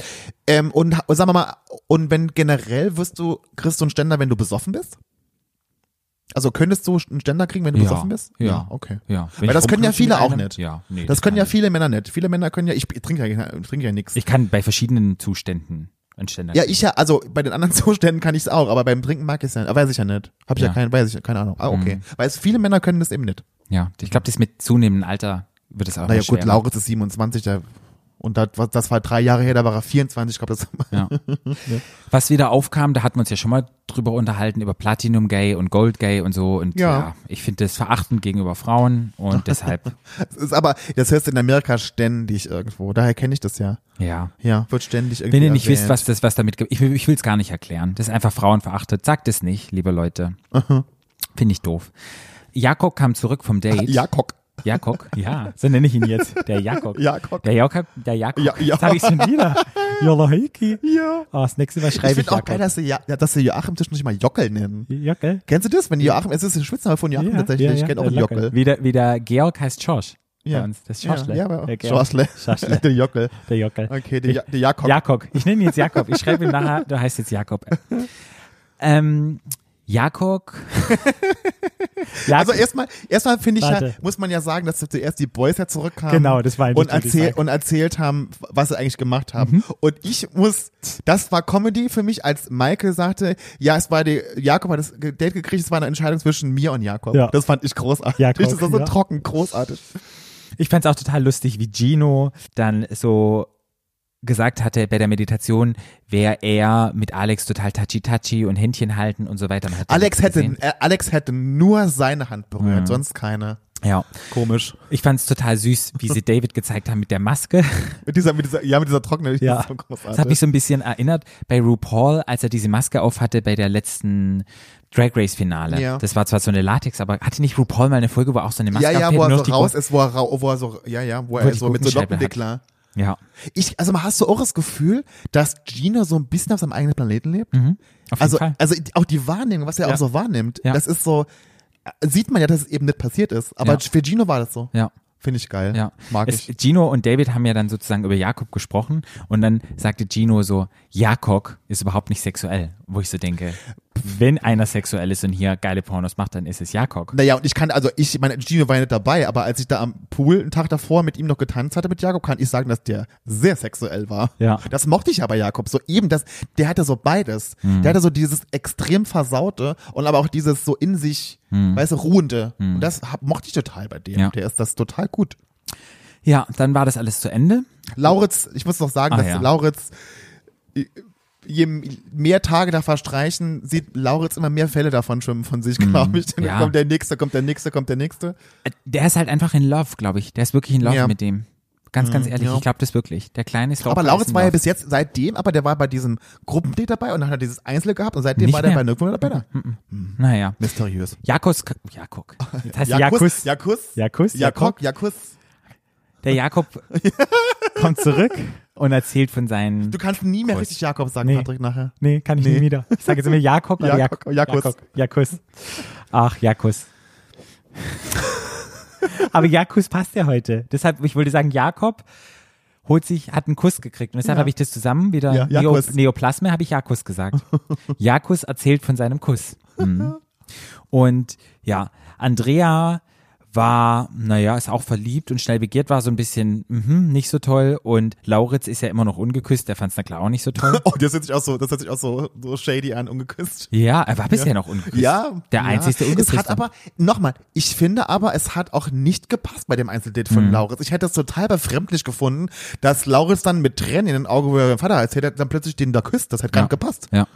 Und sagen wir mal, und wenn generell kriegst du einen Ständer, wenn du besoffen bist? Also könntest du einen Ständer kriegen, wenn du besoffen bist? Ja. Okay. Ja. Weil das können ja viele auch nicht. Ja, nee, das können ja viele Männer nicht. Viele Männer können ja, ich trinke ja nichts. Ich kann bei verschiedenen Zuständen einen Ständer kriegen. Also bei den anderen Zuständen kann ich es auch, aber beim Trinken mag ich es nicht. Weiß ich ja nicht. Keine Ahnung. Okay. Weil viele Männer können das eben nicht. Ja, ich glaube, das mit zunehmendem Alter wird es auch naja, noch schwerer. Gut, Lauritz ist 27, und das war 3 Jahre her, da war er 24, ich glaube, das. Ja. Was wieder aufkam, da hatten wir uns ja schon mal drüber unterhalten, über Platinum Gay und Gold Gay und so. Und ja ich finde das verachtend gegenüber Frauen und deshalb. Das hörst du in Amerika ständig irgendwo, daher kenne ich das ja. Ja. Ja, wird ständig irgendwie Wenn ihr nicht erwähnt. wisst, was damit gibt, ich will es gar nicht erklären. Das ist einfach frauenverachtet. Sagt es nicht, liebe Leute. Finde ich doof. Jakob kam zurück vom Date. Jakob, ja, so nenne ich ihn jetzt. Der Jakob. Jakob. Der Jakob. Ja. Jetzt habe ich schon wieder. Jolla Heiki. Ja. Das nächste Mal schreibe ich finde auch geil, dass sie Joachim zwischendurch mal Jockel nennen. Jockel? Kennst du das? Wenn Joachim, es ist ein Spitzname von Joachim tatsächlich, ich kenne auch Jockel. Wie der Georg heißt Schorsch. Ja. Bei uns. Das ist Schorschle. Ja, aber Schorschle. Der Jockel. Der Jockel. Okay, der Jakob. Jakob. Ich nenne ihn jetzt Jakob. Ich schreibe ihm nachher, der heißt jetzt Jakob. Jakob. Also erstmal finde ich muss man ja sagen, dass zuerst die Boys ja zurückkamen. Genau, das war und erzählt haben, was sie eigentlich gemacht haben. Und das war Comedy für mich, als Michael sagte, ja, Jakob hat das Date gekriegt, es war eine Entscheidung zwischen mir und Jakob. Ja. Das fand ich großartig. Jakob, das war so trocken, großartig. Ich fand's auch total lustig, wie Gino dann so gesagt hatte bei der Meditation, wäre er mit Alex total touchy und Händchen halten und so weiter. Alex hätte nur seine Hand berührt, sonst keine. Ja. Komisch. Ich fand es total süß, wie sie David gezeigt haben mit der Maske. Mit dieser trockenen, Ja. das ist so großartig. Das hat mich so ein bisschen erinnert bei RuPaul, als er diese Maske aufhatte bei der letzten Drag Race Finale. Ja. Das war zwar so eine Latex, aber hatte nicht RuPaul mal eine Folge, wo auch so eine Maske Ja, aufhält, wo er nur so die raus ist, wo er so mit so Gurkenscheibe Lockenwickler. Ja. Also hast du auch das Gefühl, dass Gino so ein bisschen auf seinem eigenen Planeten lebt? Auf jeden Fall. Also auch die Wahrnehmung, was er Ja. auch so wahrnimmt, Ja. das ist so, sieht man ja, dass es eben nicht passiert ist. Aber Ja. für Gino war das so. Ja. Finde ich geil. Ja. Mag ich. Gino und David haben ja dann sozusagen über Jakob gesprochen und dann sagte Gino so, Jakob ist überhaupt nicht sexuell, wo ich so denke, wenn einer sexuell ist und hier geile Pornos macht, dann ist es Jakob. Naja, und ich meine, Gino war ja nicht dabei, aber als ich da am Pool einen Tag davor mit ihm noch getanzt hatte mit Jakob, kann ich sagen, dass der sehr sexuell war. Ja. Das mochte ich aber Jakob. So eben der hatte so beides. Der hatte so dieses extrem Versaute und aber auch dieses so in sich, weißt du, Ruhende. Und das mochte ich total bei dem. Ja. Der ist das total gut. Ja, dann war das alles zu Ende. Lauritz, ich muss noch sagen, dass ja. Lauritz, je mehr Tage da verstreichen, sieht Lauritz immer mehr Fälle davon schwimmen von sich, glaube ich. Dann ja. kommt der nächste. Der ist halt einfach in Love, glaube ich. Der ist wirklich in Love Ja. mit dem. Ganz ehrlich, ja. ich glaube das wirklich. Der Kleine ist Aber locker Lauritz ist in war ja Love. bis jetzt seitdem, aber der war bei diesem Gruppendate dabei und dann hat er dieses Einzel gehabt und seitdem Nicht war der mehr. bei nirgendwo mehr dabei. Naja. Mysteriös. Jakos. Das heißt Jakus. Jakus. Der Jakob kommt zurück und erzählt von seinen. Du kannst nie mehr Kuss. richtig Jakob sagen, Nee. Patrick, nachher. Nee, kann ich nie wieder. Ich sage jetzt immer Jakob oder Jakus. Jakus. Ach, Jakus. Aber Jakus passt ja heute. Deshalb, ich wollte sagen, Jakob hat einen Kuss gekriegt. Und deshalb Ja. habe ich das zusammen wieder, Ja, Jakus. Neoplasme habe ich Jakus gesagt. Jakus erzählt von seinem Kuss. Mhm. Und ja, Andrea war, ist auch verliebt und schnell begehrt, war so ein bisschen nicht so toll. Und Lauritz ist ja immer noch ungeküsst, der fand es na klar auch nicht so toll. Oh, das hört sich auch so shady an, ungeküsst. Ja, er war bisher noch ungeküsst. Ja. Der einzigste ungeküsste. Es hat aber, nochmal, ich finde aber, es hat auch nicht gepasst bei dem Einzeldate von Lauritz. Ich hätte es total befremdlich gefunden, dass Lauritz dann mit Tränen in den Augen, wo er seinem Vater erzählt hat, dann plötzlich den da küsst. Das hätte gar nicht gepasst. Ja.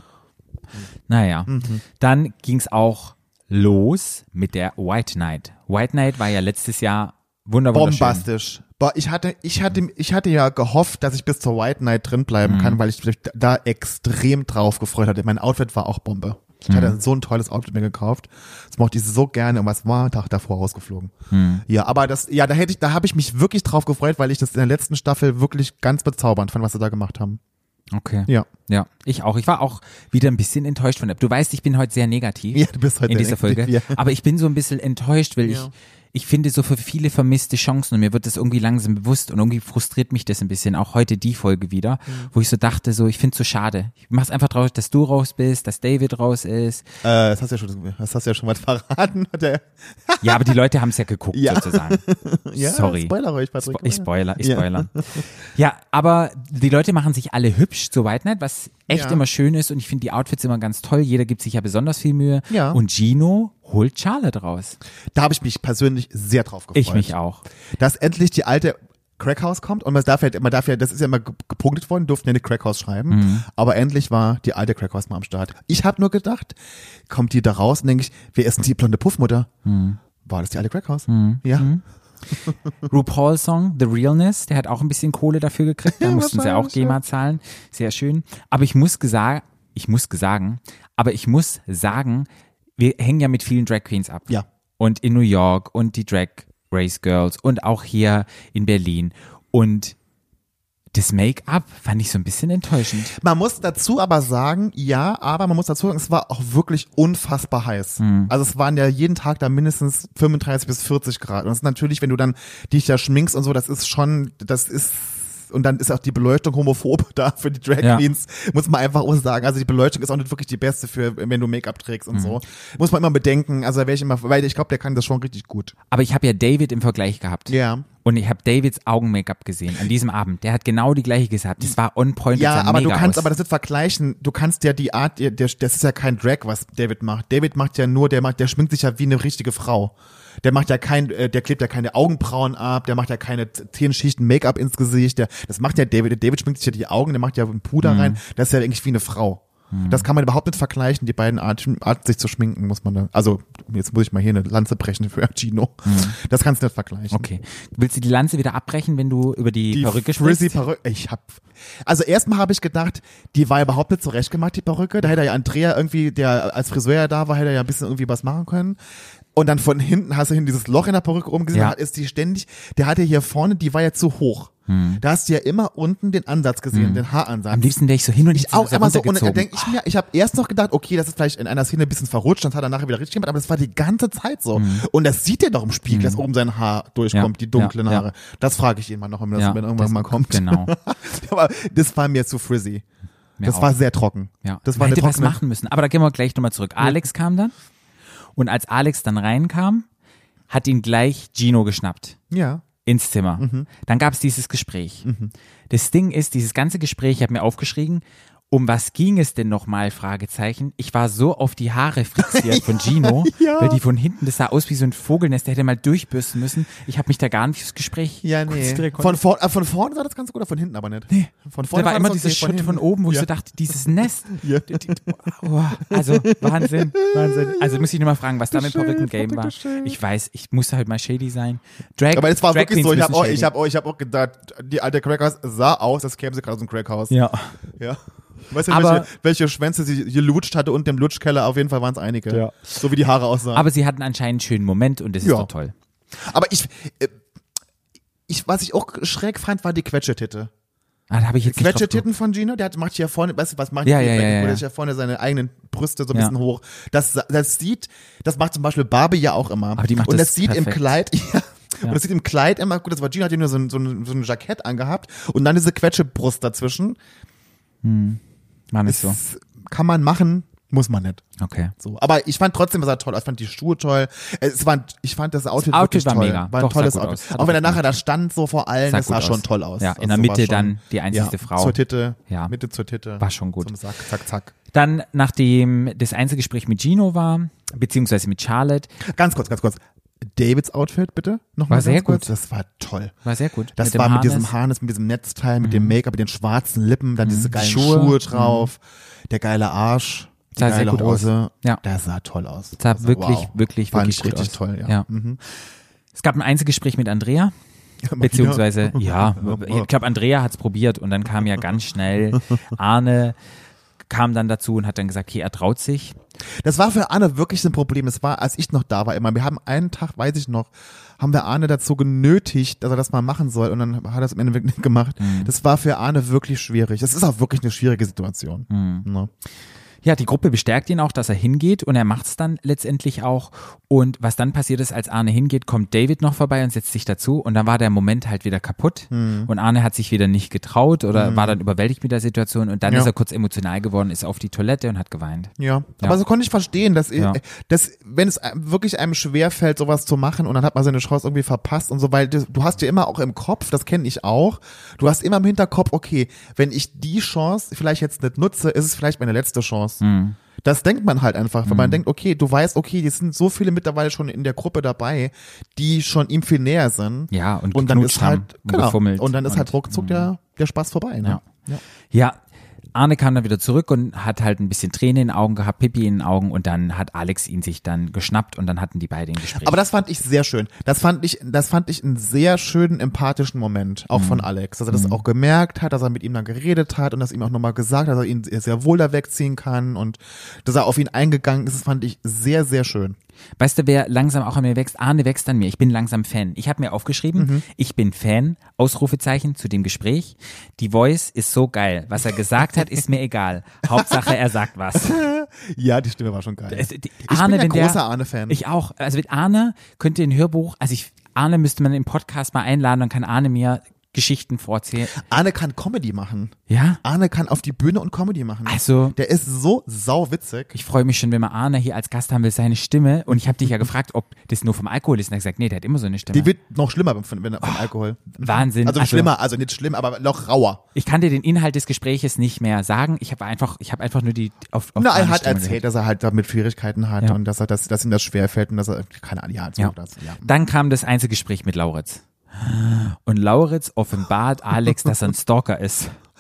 Naja, dann ging's auch los mit der White Night. White Night war ja letztes Jahr wunderschön. Bombastisch. Boah, ich hatte ja gehofft, dass ich bis zur White Night drin bleiben kann, weil ich mich da extrem drauf gefreut hatte. Mein Outfit war auch Bombe. Ich hatte so ein tolles Outfit mir gekauft. Das mochte ich so gerne und was war Tag davor rausgeflogen. Ja, aber da habe ich mich wirklich drauf gefreut, weil ich das in der letzten Staffel wirklich ganz bezaubernd fand, was sie da gemacht haben. Okay. Ja. Ja, ich auch. Ich war auch wieder ein bisschen enttäuscht von der. Du weißt, ich bin heute sehr negativ Ja, du bist heute in dieser Folge. negativ, ja. Aber ich bin so ein bisschen enttäuscht, weil Ja. ich finde so für viele vermisste Chancen und mir wird das irgendwie langsam bewusst und irgendwie frustriert mich das ein bisschen. Auch heute die Folge wieder, wo ich so dachte, ich finde es so schade. Ich mach's einfach traurig, dass du raus bist, dass David raus ist. Das hast du ja schon mal verraten. Ja, aber die Leute haben es ja geguckt Ja. sozusagen. Ja, Sorry. Spoiler ruhig, Patrick. Ich spoiler. Ja, aber die Leute machen sich alle hübsch zur White Night, was echt Ja. immer schön ist und ich finde die Outfits immer ganz toll. Jeder gibt sich ja besonders viel Mühe. Ja. Und Gino holt Charlotte raus. Da habe ich mich persönlich sehr drauf gefreut. Ich mich auch. Dass endlich die alte Crackhouse kommt und man darf ja, das ist ja immer gepunktet worden, durften ja nicht Crackhouse schreiben, aber endlich war die alte Crackhouse mal am Start. Ich habe nur gedacht, kommt die da raus und denke ich, wer ist denn die blonde Puffmutter? War das die alte Crackhouse? Ja. RuPaul Song, The Realness, der hat auch ein bisschen Kohle dafür gekriegt. Da Ja, mussten sie auch wahrscheinlich, ja. GEMA zahlen. Sehr schön. Aber ich muss sagen, wir hängen ja mit vielen Drag Queens ab. Ja. Und in New York und die Drag Race Girls und auch hier in Berlin. Und das Make-up fand ich so ein bisschen enttäuschend. Man muss dazu aber sagen, es war auch wirklich unfassbar heiß. Also es waren ja jeden Tag da mindestens 35 bis 40 Grad. Und das ist natürlich, wenn du dann dich da schminkst und so, und dann ist auch die Beleuchtung homophob da für die Drag Ja. Queens, muss man einfach auch sagen. Also die Beleuchtung ist auch nicht wirklich die beste für, wenn du Make-up trägst und so. Muss man immer bedenken, also weil ich glaube, der kann das schon richtig gut. Aber ich habe ja David im Vergleich gehabt. Ja. Und ich habe Davids Augen-Make-up gesehen an diesem Abend. Der hat genau die gleiche gehabt. Das war on point. Ja, das sah aber du mega kannst aus. aber das nicht vergleichen. Du kannst ja die Art, das ist ja kein Drag, was David macht. David macht ja nur, der schminkt sich ja wie eine richtige Frau. Der macht ja der klebt ja keine Augenbrauen ab, der macht ja keine 10 Schichten Make-up ins Gesicht. Das macht ja David. David schminkt sich ja die Augen, der macht ja Puder rein. Das ist ja eigentlich wie eine Frau. Das kann man überhaupt nicht vergleichen, die beiden Arten sich zu schminken, muss man da. Also, jetzt muss ich mal hier eine Lanze brechen für Gino. Das kannst du nicht vergleichen. Okay. Willst du die Lanze wieder abbrechen, wenn du über die Perücke Frizzy sprichst? Perücke. Also erstmal habe ich gedacht, die war überhaupt nicht zurecht gemacht, die Perücke. Da hätte ja Andrea irgendwie, der als Friseur ja da war, hätte ja ein bisschen irgendwie was machen können. Und dann von hinten hast du hin dieses Loch in der Perücke oben gesehen, Ja. ist die ständig, der hatte hier vorne, die war ja zu hoch. Da hast du ja immer unten den Ansatz gesehen, den Haaransatz. Am liebsten wäre ich so hin und Ich auch immer so, und dann runtergezogen. denke ich mir, ich habe erst noch gedacht, okay, das ist vielleicht in einer Szene ein bisschen verrutscht, dann hat er nachher wieder richtig gemacht, aber das war die ganze Zeit so. Und das sieht er doch im Spiegel, dass oben sein Haar durchkommt, Ja, die dunklen ja, ja. Haare. Das frage ich ihn mal noch, wenn das Ja, wenn irgendwann das- mal kommt. genau. Aber das war mir zu frizzy. Mir Das auch. war sehr trocken. Ja. Das war Man eine hätte was trockene. machen müssen. Aber da gehen wir gleich nochmal zurück. Alex kam dann und als Alex dann reinkam, hat ihn gleich Gino geschnappt Ja. ins Zimmer. Dann gab es dieses Gespräch. Das Ding ist, dieses ganze Gespräch, ich habe mir aufgeschrieben, um was ging es denn nochmal, Fragezeichen. Ich war so auf die Haare fixiert von Gino, Ja. weil die von hinten, das sah aus wie so ein Vogelnest, der hätte mal durchbürsten müssen. Ich habe mich da gar nicht fürs Gespräch Ja, nee. konzentriert. Von vorne sah das ganz gut, aber von hinten aber nicht. Nee. Von Da vorne war immer das dieser okay, Schritt von hinten. oben, wo ich Ja. so dachte, dieses Nest. Ja. Oh, also Wahnsinn. Also muss ich nur mal fragen, was da mit Perückengame war. Ich weiß, ich musste halt mal shady sein. Drag, Aber es war Drag wirklich so, Queens ich habe müssen auch, shady. ich hab auch gedacht, die alte Crackhouse sah aus, das käme sie gerade aus dem Crackhaus. Ja. Ja. Weißt du, Aber- welche Schwänze sie gelutscht hatte und im Lutschkeller, auf jeden Fall waren es einige. Ja. So wie die Haare aussahen. Aber sie hatten anscheinend einen schönen Moment und das ist Ja. doch toll. Aber was ich auch schräg fand, war die Quetschetitte. Ah, da habe ich jetzt nicht drauf Quetschetitten von Gino, macht hier vorne, weißt du, was macht Ja, die? ja, ja, ja. Der ja vorne seine eigenen Brüste so ein Ja. bisschen hoch. Das macht zum Beispiel Barbie ja auch immer. Aber die macht und das das sieht perfekt. im Kleid, ja. Und das sieht im Kleid immer, gut, das war Gino, hat ja nur so ein Jackett angehabt und dann diese Quetschebrust dazwischen. War nicht so. Das kann man machen, muss man nicht. Okay. So. Aber ich fand trotzdem, was er toll. Ich fand die Schuhe toll. Ich fand das Outfit Outfit wirklich war toll. mega. War ein Doch, sah tolles gut Outfit. aus. Hat Auch wenn er auch nachher da stand, so vor allen, Sah das sah gut schon aus. toll aus. Ja, in der Also war Mitte schon- dann die einzigste Frau. Zur Titte. Ja. Mitte zur Titte. War schon gut. Zum Sack, zack, zack. Dann, nachdem das Einzelgespräch mit Gino war, beziehungsweise mit Charlotte, Ganz kurz. Davids Outfit, bitte. Nochmal War sehr ganz kurz. gut. Das war toll. war sehr gut. Das dem war mit Harness. diesem Harness, mit diesem Netzteil, mit dem Make-up, mit den schwarzen Lippen, dann diese geilen Schuhe. Schuhe drauf, der geile Arsch, die Sah sehr geile gut aus. Hose. Ja. Das sah toll aus. Sah Also, wirklich, wow. wirklich Fand ich gut richtig aus. toll, ja. Ja. Es gab ein Einzelgespräch mit Andrea, beziehungsweise, ja, ich glaube, Andrea hat's probiert und dann kam ja ganz schnell Arne, kam dann dazu und hat dann gesagt, okay, er traut sich. Das war für Arne wirklich ein Problem. Es war, als ich noch da war, immer. Wir haben einen Tag, weiß ich noch, haben wir Arne dazu genötigt, dass er das mal machen soll und dann hat er es im Endeffekt nicht gemacht. Das war für Arne wirklich schwierig. Das ist auch wirklich eine schwierige Situation. Ne? Ja, die Gruppe bestärkt ihn auch, dass er hingeht und er macht's dann letztendlich auch. Und was dann passiert ist, als Arne hingeht, kommt David noch vorbei und setzt sich dazu und dann war der Moment halt wieder kaputt und Arne hat sich wieder nicht getraut oder war dann überwältigt mit der Situation und dann Ja. ist er kurz emotional geworden, ist auf die Toilette und hat geweint. Ja, aber so konnte ich verstehen, dass, Ja. dass wenn es wirklich einem schwerfällt, sowas zu machen und dann hat man seine Chance irgendwie verpasst und so, weil du hast ja immer auch im Kopf, das kenne ich auch, du hast immer im Hinterkopf, okay, wenn ich die Chance vielleicht jetzt nicht nutze, ist es vielleicht meine letzte Chance. Das denkt man halt einfach, weil man denkt, okay, du weißt, okay, es sind so viele mittlerweile schon in der Gruppe dabei, die schon ihm viel näher sind. Ja, und dann geknutscht ist halt, haben und gefummelt und dann ist halt und- ruckzuck der Spaß vorbei. Ne? Ja. Ja, Arne kam dann wieder zurück und hat halt ein bisschen Tränen in den Augen gehabt, Pipi in den Augen und dann hat Alex ihn sich dann geschnappt und dann hatten die beiden ein Gespräch. Aber das fand ich sehr schön. Das fand ich einen sehr schönen, empathischen Moment, auch von Alex, dass er das auch gemerkt hat, dass er mit ihm dann geredet hat und dass ihm auch nochmal gesagt hat, dass er ihn sehr wohl da wegziehen kann und dass er auf ihn eingegangen ist, das fand ich sehr, sehr schön. Weißt du, wer langsam auch an mir wächst? Arne wächst an mir. Ich bin langsam Fan. Ich habe mir aufgeschrieben, ich bin Fan, Ausrufezeichen zu dem Gespräch. Die Voice ist so geil. Was er gesagt hat, ist mir egal. Hauptsache, er sagt was. Ja, die Stimme war schon geil. Ich bin ein großer Arne-Fan. Ich auch. Also mit Arne könnte ein Hörbuch, Arne müsste man im Podcast mal einladen, dann kann Arne mir Geschichten vorzählen. Arne kann Comedy machen. Ja? Arne kann auf die Bühne und Comedy machen. Also, Der ist so sauwitzig. ich freue mich schon, wenn man Arne hier als Gast haben will, seine Stimme. Und ich habe dich ja gefragt, ob das nur vom Alkohol ist. Und er hat gesagt, nee, der hat immer so eine Stimme. Die wird noch schlimmer vom Alkohol. Wahnsinn. Also schlimmer, also nicht schlimm, aber noch rauer. Ich kann dir den Inhalt des Gespräches nicht mehr sagen. Ich habe einfach nur die auf Na, er Arnes hat Stimme erzählt, dass er halt damit Schwierigkeiten hat Ja. und dass ihm das schwerfällt und dass er, keine Ahnung, ja, so Ja. das, ja. Dann kam das Einzelgespräch mit Lauritz. Und Lauritz offenbart Alex, dass er ein Stalker ist.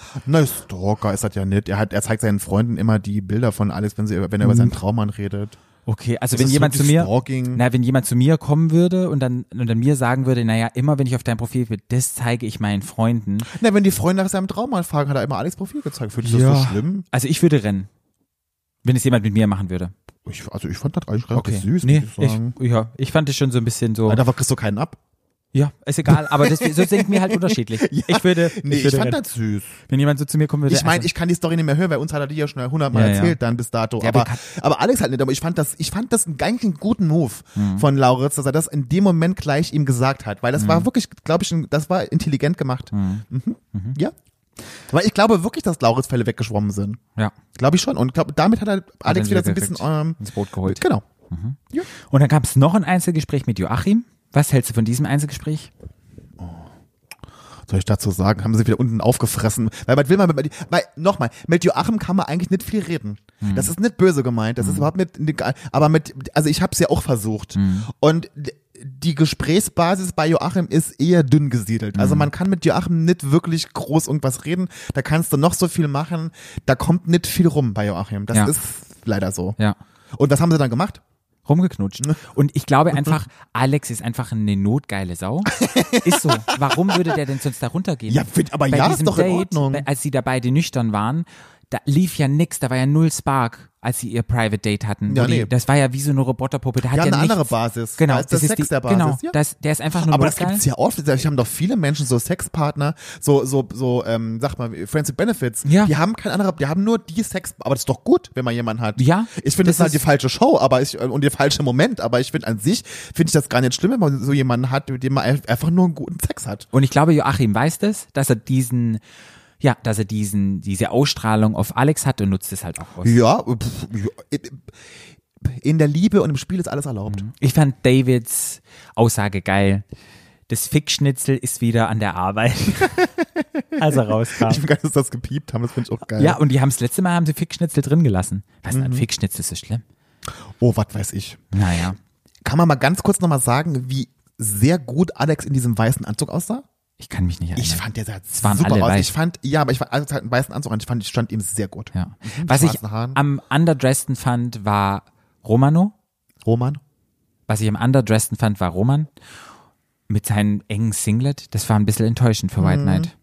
Na, Stalker ist das ja nicht. Er zeigt seinen Freunden immer die Bilder von Alex, wenn er über seinen Traummann redet. Okay, also Das wenn ist jemand zu wirklich mir, Stalking. wenn jemand zu mir kommen würde und dann mir sagen würde, naja, immer wenn ich auf dein Profil bin, das zeige ich meinen Freunden. Na, wenn die Freunde nach seinem Traummann fragen, hat er immer Alex Profil gezeigt. Findest du das so schlimm? Also ich würde rennen, wenn es jemand mit mir machen würde. Ich fand das eigentlich relativ süß, Nee, muss ich sagen. ich fand es schon so ein bisschen so. Alter, kriegst du keinen ab? Ja, ist egal, aber so denken wir halt unterschiedlich. Ich würde Ich fand rennen. das süß. Wenn jemand so zu mir kommen würde. Ich meine, also, ich kann die Story nicht mehr hören, weil uns hat er die ja schon 100-mal Ja, erzählt dann bis dato. Ja, aber Alex halt nicht. Aber ich fand das eigentlich einen guten Move von Lauritz, dass er das in dem Moment gleich ihm gesagt hat. Weil das war wirklich, glaube ich, das war intelligent gemacht. Ja. Weil ich glaube wirklich, dass Lauritz-Fälle weggeschwommen sind. ja, Glaube ich schon. Und damit hat er Alex wieder so ein bisschen ins Boot geholt. genau. Und dann gab es noch ein Einzelgespräch mit Joachim. Was hältst du von diesem Einzelgespräch? Soll ich dazu sagen? Haben sie wieder unten aufgefressen. Weil was will man nochmal, mit Joachim kann man eigentlich nicht viel reden. Das ist nicht böse gemeint. Das ist überhaupt nicht, aber also ich habe es ja auch versucht. Und die Gesprächsbasis bei Joachim ist eher dünn gesiedelt. Also man kann mit Joachim nicht wirklich groß irgendwas reden. Da kannst du noch so viel machen. Da kommt nicht viel rum bei Joachim. Das ist leider so. Ja. Und was haben sie dann gemacht? Rumgeknutscht. Und ich glaube einfach, Alex ist einfach eine notgeile Sau. Ist so. Warum würde der denn sonst da runtergehen? Ja, aber Bei ja, diesem ist doch in Date, Ordnung. als sie da beide nüchtern waren, da lief ja nix, da war ja null Spark, als sie ihr Private Date hatten. Ja, Wo nee. Das war ja wie so eine Roboterpuppe. Da hat Ja, ja eine nichts. andere Basis. Genau, Da ist der Sex der Basis. Genau, Ja. der ist einfach nur Aber das notgeil. gibt's ja oft. Ich haben doch viele Menschen so Sexpartner, sag mal, Friends with Benefits. Ja. Die haben kein anderer, die haben nur die Sex, aber das ist doch gut, wenn man jemanden hat. Ja, Ich finde, das ist halt die falsche Show, und der falsche Moment, aber ich finde an sich, finde ich das gar nicht schlimm, wenn man so jemanden hat, mit dem man einfach nur einen guten Sex hat. Und ich glaube, Joachim weiß das, dass er diese Ausstrahlung auf Alex hat und nutzt es halt auch aus. Ja, in der Liebe und im Spiel ist alles erlaubt. Ich fand Davids Aussage geil. Das Fickschnitzel ist wieder an der Arbeit, als er rauskam. Ich bin geil, dass das gepiept haben, das finde ich auch geil. Ja, und das letzte Mal haben sie Fickschnitzel drin gelassen. Was ist ein Fickschnitzel, ist so schlimm? Oh, was weiß ich. Naja. Kann man mal ganz kurz nochmal sagen, wie sehr gut Alex in diesem weißen Anzug aussah? Ich kann mich nicht erinnern. Ich fand, der sah waren super alle aus. weiß. Aber ich fand, Alex hat einen weißen Anzug an. Ich stand ihm sehr gut. Ja. Was ich schwarzen Haaren. am underdressedsten fand, war Romano. Roman? Was ich am underdressedsten fand, war Roman. Mit seinem engen Singlet. Das war ein bisschen enttäuschend für White Knight.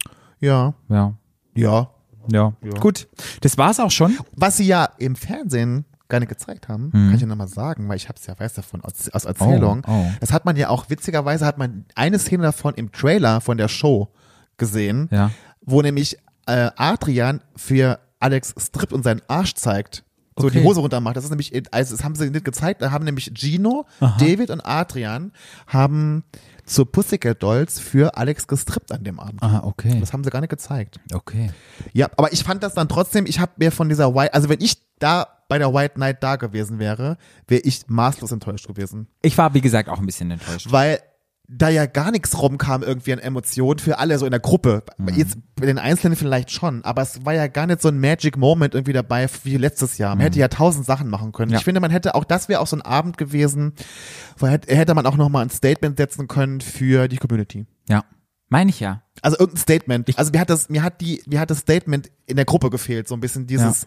Ja. Ja. Ja. Ja. Gut. Das war's auch schon. Was sie ja im Fernsehen gar nicht gezeigt haben, kann ich ja nochmal sagen, weil ich hab's ja, weiß davon, aus Erzählung. Oh. Das hat man ja auch, witzigerweise hat man eine Szene davon im Trailer von der Show gesehen, Ja. wo nämlich Adrian für Alex strippt und seinen Arsch zeigt. So Okay. die Hose runter macht. Das ist nämlich, also das haben sie nicht gezeigt, da haben nämlich Gino, David und Adrian haben zur Pussycat Dolls für Alex gestrippt an dem Abend. Ah, okay. Das haben sie gar nicht gezeigt. Okay. Ja, aber ich fand das dann trotzdem, ich habe mir von dieser also wenn ich da bei der White Knight da gewesen wäre ich maßlos enttäuscht gewesen. Ich war, wie gesagt, auch ein bisschen enttäuscht. Weil da ja gar nichts rumkam irgendwie an Emotionen für alle so in der Gruppe. Jetzt bei den Einzelnen vielleicht schon, aber es war ja gar nicht so ein Magic Moment irgendwie dabei wie letztes Jahr. Man hätte ja 1000 Sachen machen können. Ja. Ich finde, man hätte auch, das wäre auch so ein Abend gewesen, wo hätte man auch nochmal ein Statement setzen können für die Community. Ja. Meine ich ja. Also irgendein Statement. Also mir hat das Statement in der Gruppe gefehlt, so ein bisschen dieses,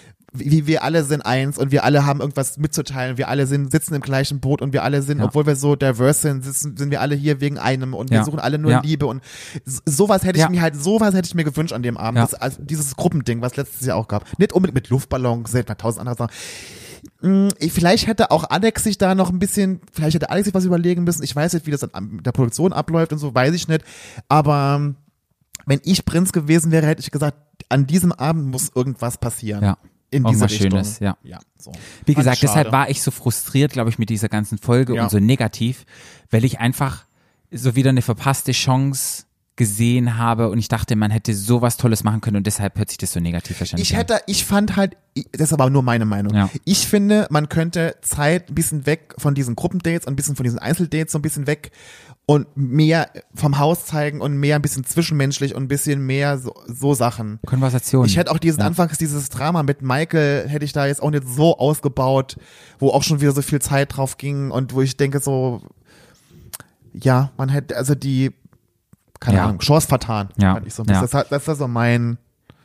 wie wir alle sind eins und wir alle haben irgendwas mitzuteilen, wir alle sitzen im gleichen Boot und wir alle sind, obwohl wir so diverse sind wir alle hier wegen einem und wir suchen alle nur Liebe und sowas hätte ich mir gewünscht an dem Abend. Ja. Also dieses Gruppending, was letztes Jahr auch gab. Nicht unbedingt mit Luftballons, selten mal 1000 andere Sachen. Vielleicht hätte auch Alex sich da noch ein bisschen, vielleicht hätte Alex sich was überlegen müssen. Ich weiß nicht, wie das an der Produktion abläuft und so, weiß ich nicht. Aber wenn ich Prinz gewesen wäre, hätte ich gesagt, an diesem Abend muss irgendwas passieren. Ja. In diese Irgendwas Richtung. Schönes, ja. So. Wie Fand gesagt, ich deshalb schade. war ich so frustriert, glaube ich, mit dieser ganzen Folge Ja. und so negativ, weil ich einfach so wieder eine verpasste Chance gesehen habe und ich dachte, man hätte sowas Tolles machen können und deshalb hört sich das so negativ wahrscheinlich an. Ich fand halt, das ist aber nur meine Meinung. Ja. Ich finde, man könnte Zeit ein bisschen weg von diesen Gruppendates und ein bisschen von diesen Einzeldates so ein bisschen weg und mehr vom Haus zeigen und mehr ein bisschen zwischenmenschlich und ein bisschen mehr so Sachen. Konversation. Ich hätte auch anfangs dieses Drama mit Michael hätte ich da jetzt auch nicht so ausgebaut, wo auch schon wieder so viel Zeit drauf ging und wo ich denke so, ja, man hätte, also keine Ja. Ahnung, Chance vertan. Ja. Fand ich so ein bisschen. Ja. Das ist so mein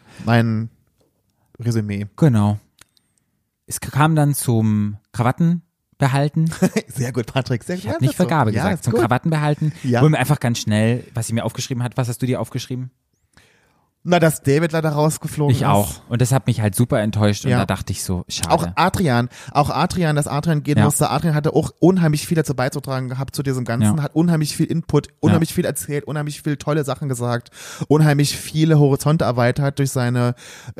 Resümee. Genau. Es kam dann zum Krawattenbehalten. Sehr gut, Patrick. Sehr gut. Ich habe nicht Vergabe gesagt. ist Zum gut. Krawattenbehalten. Ja. Wo mir einfach ganz schnell, was sie mir aufgeschrieben hat. Was hast du dir aufgeschrieben? Na, dass David leider rausgeflogen ist. Ich auch. Und das hat mich halt super enttäuscht. Und Ja. da dachte ich so, Auch schade. Adrian, dass Adrian gehen Ja. musste. Adrian hatte auch unheimlich viel dazu beizutragen gehabt zu diesem Ganzen, Ja. hat unheimlich viel Input, unheimlich viel erzählt, unheimlich viel tolle Sachen gesagt, unheimlich viele Horizonte erweitert durch seine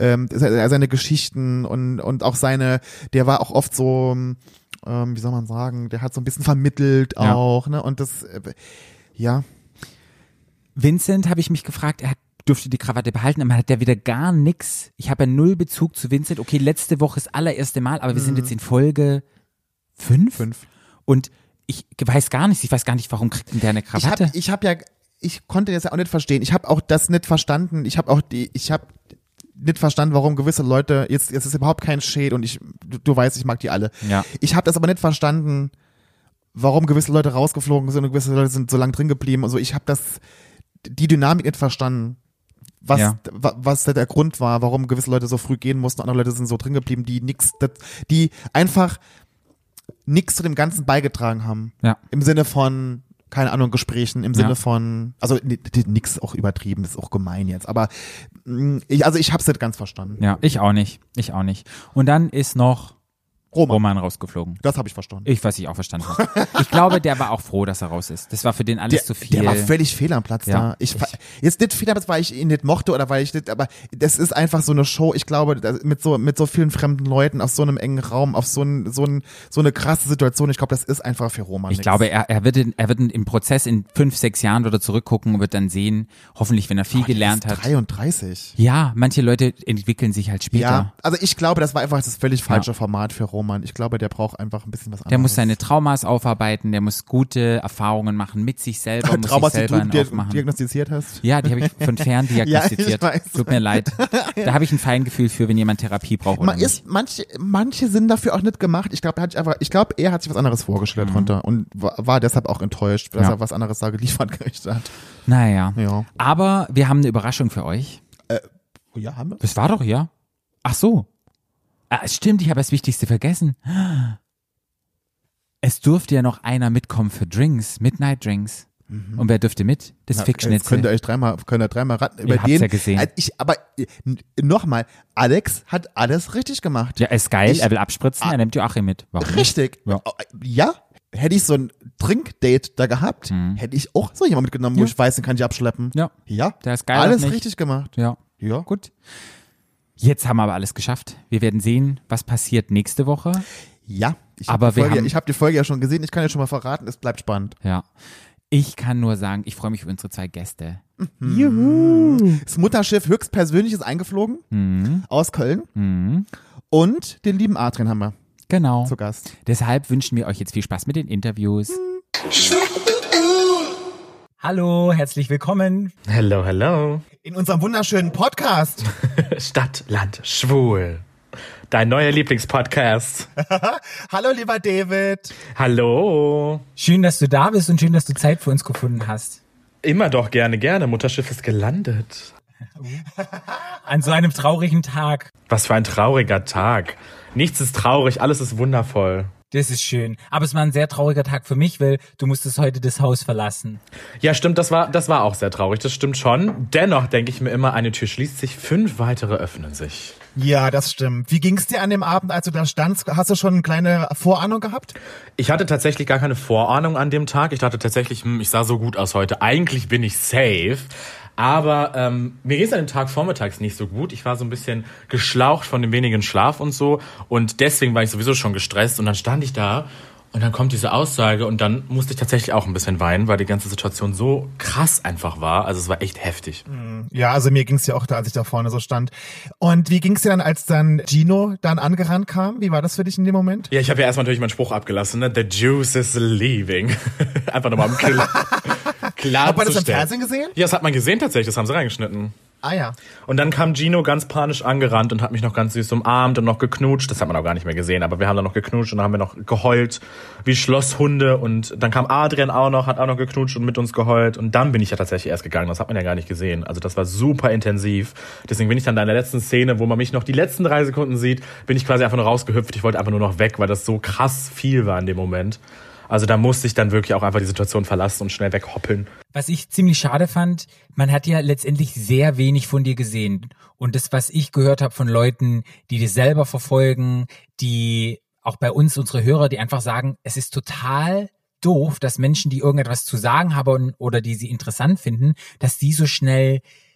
Geschichten und auch der war auch oft so, wie soll man sagen, der hat so ein bisschen vermittelt Ja. auch, ne, und das, ja. Vincent habe ich mich gefragt, er durfte die Krawatte behalten, aber hat der wieder gar nix. Ich habe ja null Bezug zu Vincent. Okay, letzte Woche das allererste Mal, aber wir sind jetzt in Folge 5. Und ich weiß gar nicht, warum kriegt denn der eine Krawatte? Ich konnte das ja auch nicht verstehen. Ich habe auch das nicht verstanden. Ich habe nicht verstanden, warum gewisse Leute, jetzt ist überhaupt kein Shade und du weißt, ich mag die alle. Ja. Ich habe das aber nicht verstanden, warum gewisse Leute rausgeflogen sind und gewisse Leute sind so lang drin geblieben. Also ich habe die Dynamik nicht verstanden. Was der Grund war, warum gewisse Leute so früh gehen mussten, andere Leute sind so drin geblieben, die einfach nichts zu dem Ganzen beigetragen haben. Ja. Im Sinne von, keine Ahnung, Gesprächen, im Sinne von, also nix auch übertrieben, das ist auch gemein jetzt, aber ich hab's nicht ganz verstanden. Ja, ich auch nicht. Und dann ist noch Roman. Roman rausgeflogen. Das habe ich verstanden. Was ich auch verstanden habe. Ich glaube, der war auch froh, dass er raus ist. Das war für den alles zu viel. Der war völlig fehl am Platz Ja, da. Jetzt nicht fehl am Platz, weil ich ihn nicht mochte oder weil ich nicht, aber das ist einfach so eine Show. Ich glaube, mit so vielen fremden Leuten auf so einem engen Raum, auf so eine krasse Situation. Ich glaube, das ist einfach für Roman. Ich glaube, er wird im Prozess in 5, 6 Jahren wieder zurückgucken und wird dann sehen, hoffentlich, wenn er viel gelernt der ist hat. 33. Ja, manche Leute entwickeln sich halt später. Ja, also ich glaube, das war einfach das völlig falsche Format für Roman. Ich glaube, der braucht einfach ein bisschen was anderes. Der muss seine Traumas aufarbeiten, der muss gute Erfahrungen machen mit sich selber, muss Traumas, sich die selber du aufmachen. diagnostiziert hast. Ja, die habe ich von fern diagnostiziert. Ja, ich weiß. Tut mir leid. Da habe ich ein Feingefühl für, wenn jemand Therapie braucht oder nicht. Manche sind dafür auch nicht gemacht. Ich glaube, er hat sich was anderes vorgestellt drunter und war deshalb auch enttäuscht, dass er was anderes da geliefert gekriegt hat. Naja. Ja. Aber wir haben eine Überraschung für euch. Ja, haben wir. Das war doch, ja. Ach so. Stimmt, ich habe das Wichtigste vergessen. Es durfte ja noch einer mitkommen für Drinks, Midnight Drinks. Und wer dürfte mit? Das Fickschnitzel. Könnt ihr dreimal raten. Über habt's den, ja gesehen. Aber nochmal, Alex hat alles richtig gemacht. Ja, er ist geil, er will abspritzen, er nimmt Joachim mit. Warum nicht? Richtig. Ja. Ja. Hätte ich so ein Trinkdate da gehabt, hätte ich auch so jemand mitgenommen, wo Ja. ich weiß, den kann ich abschleppen. Ja. Ja. Der ist geil, Alles das nicht. richtig gemacht. Ja. Ja. Gut. Jetzt haben wir aber alles geschafft. Wir werden sehen, was passiert nächste Woche. Ja. Ich Aber habe die Folge ja schon gesehen. Ich kann ja schon mal verraten, es bleibt spannend. Ja. Ich kann nur sagen, ich freue mich auf unsere 2 Gäste. Das Mutterschiff höchstpersönlich ist eingeflogen aus Köln und den lieben Adrian haben wir Genau. zu Gast. Deshalb wünschen wir euch jetzt viel Spaß mit den Interviews. Hallo, herzlich willkommen. Hello, hello. In unserem wunderschönen Podcast. Stadt, Land, Schwul. Dein neuer Lieblingspodcast. Hallo, lieber David. Hallo. Schön, dass du da bist und schön, dass du Zeit für uns gefunden hast. Immer doch gerne, gerne. Mutterschiff ist gelandet. An so einem traurigen Tag. Was für ein trauriger Tag. Nichts ist traurig, alles ist wundervoll. Das ist schön. Aber es war ein sehr trauriger Tag für mich, weil du musstest heute das Haus verlassen. Ja, stimmt, das war auch sehr traurig, das stimmt schon. Dennoch denke ich mir immer, eine Tür schließt sich, 5 weitere öffnen sich. Ja, das stimmt. Wie ging's dir an dem Abend, als du da standst? Hast du schon eine kleine Vorahnung gehabt? Ich hatte tatsächlich gar keine Vorahnung an dem Tag. Ich dachte tatsächlich, ich sah so gut aus heute. Eigentlich bin ich safe. Aber mir ging es an dem Tag vormittags nicht so gut. Ich war so ein bisschen geschlaucht von dem wenigen Schlaf und so. Und deswegen war ich sowieso schon gestresst. Und dann stand ich da und dann kommt diese Aussage. Und dann musste ich tatsächlich auch ein bisschen weinen, weil die ganze Situation so krass einfach war. Also es war echt heftig. Ja, also mir ging's ja auch da, als ich da vorne so stand. Und wie ging's dir dann, als dann Gino dann angerannt kam? Wie war das für dich in dem Moment? Ja, ich habe ja erstmal natürlich meinen Spruch abgelassen. Ne? The juice is leaving. Einfach nochmal klar Hat man das im klarzustellen. Fernsehen gesehen? Ja, das hat man gesehen tatsächlich. Das haben sie reingeschnitten. Ah ja. Und dann kam Gino ganz panisch angerannt und hat mich noch ganz süß umarmt und noch geknutscht. Das hat man auch gar nicht mehr gesehen, aber wir haben dann noch geknutscht und dann haben wir noch geheult wie Schlosshunde. Und dann kam Adrian auch noch, hat auch noch geknutscht und mit uns geheult. Und dann bin ich ja tatsächlich erst gegangen. Das hat man ja gar nicht gesehen. Also das war super intensiv. Deswegen bin ich dann in der letzten Szene, wo man mich noch die letzten 3 Sekunden sieht, bin ich quasi einfach nur rausgehüpft. Ich wollte einfach nur noch weg, weil das so krass viel war in dem Moment. Also da musste ich dann wirklich auch einfach die Situation verlassen und schnell weghoppeln. Was ich ziemlich schade fand, man hat ja letztendlich sehr wenig von dir gesehen. Und das, was ich gehört habe von Leuten, die dich selber verfolgen, die auch bei uns, unsere Hörer, die einfach sagen, es ist total doof, dass Menschen, die irgendetwas zu sagen haben oder die sie interessant finden, dass die so schnell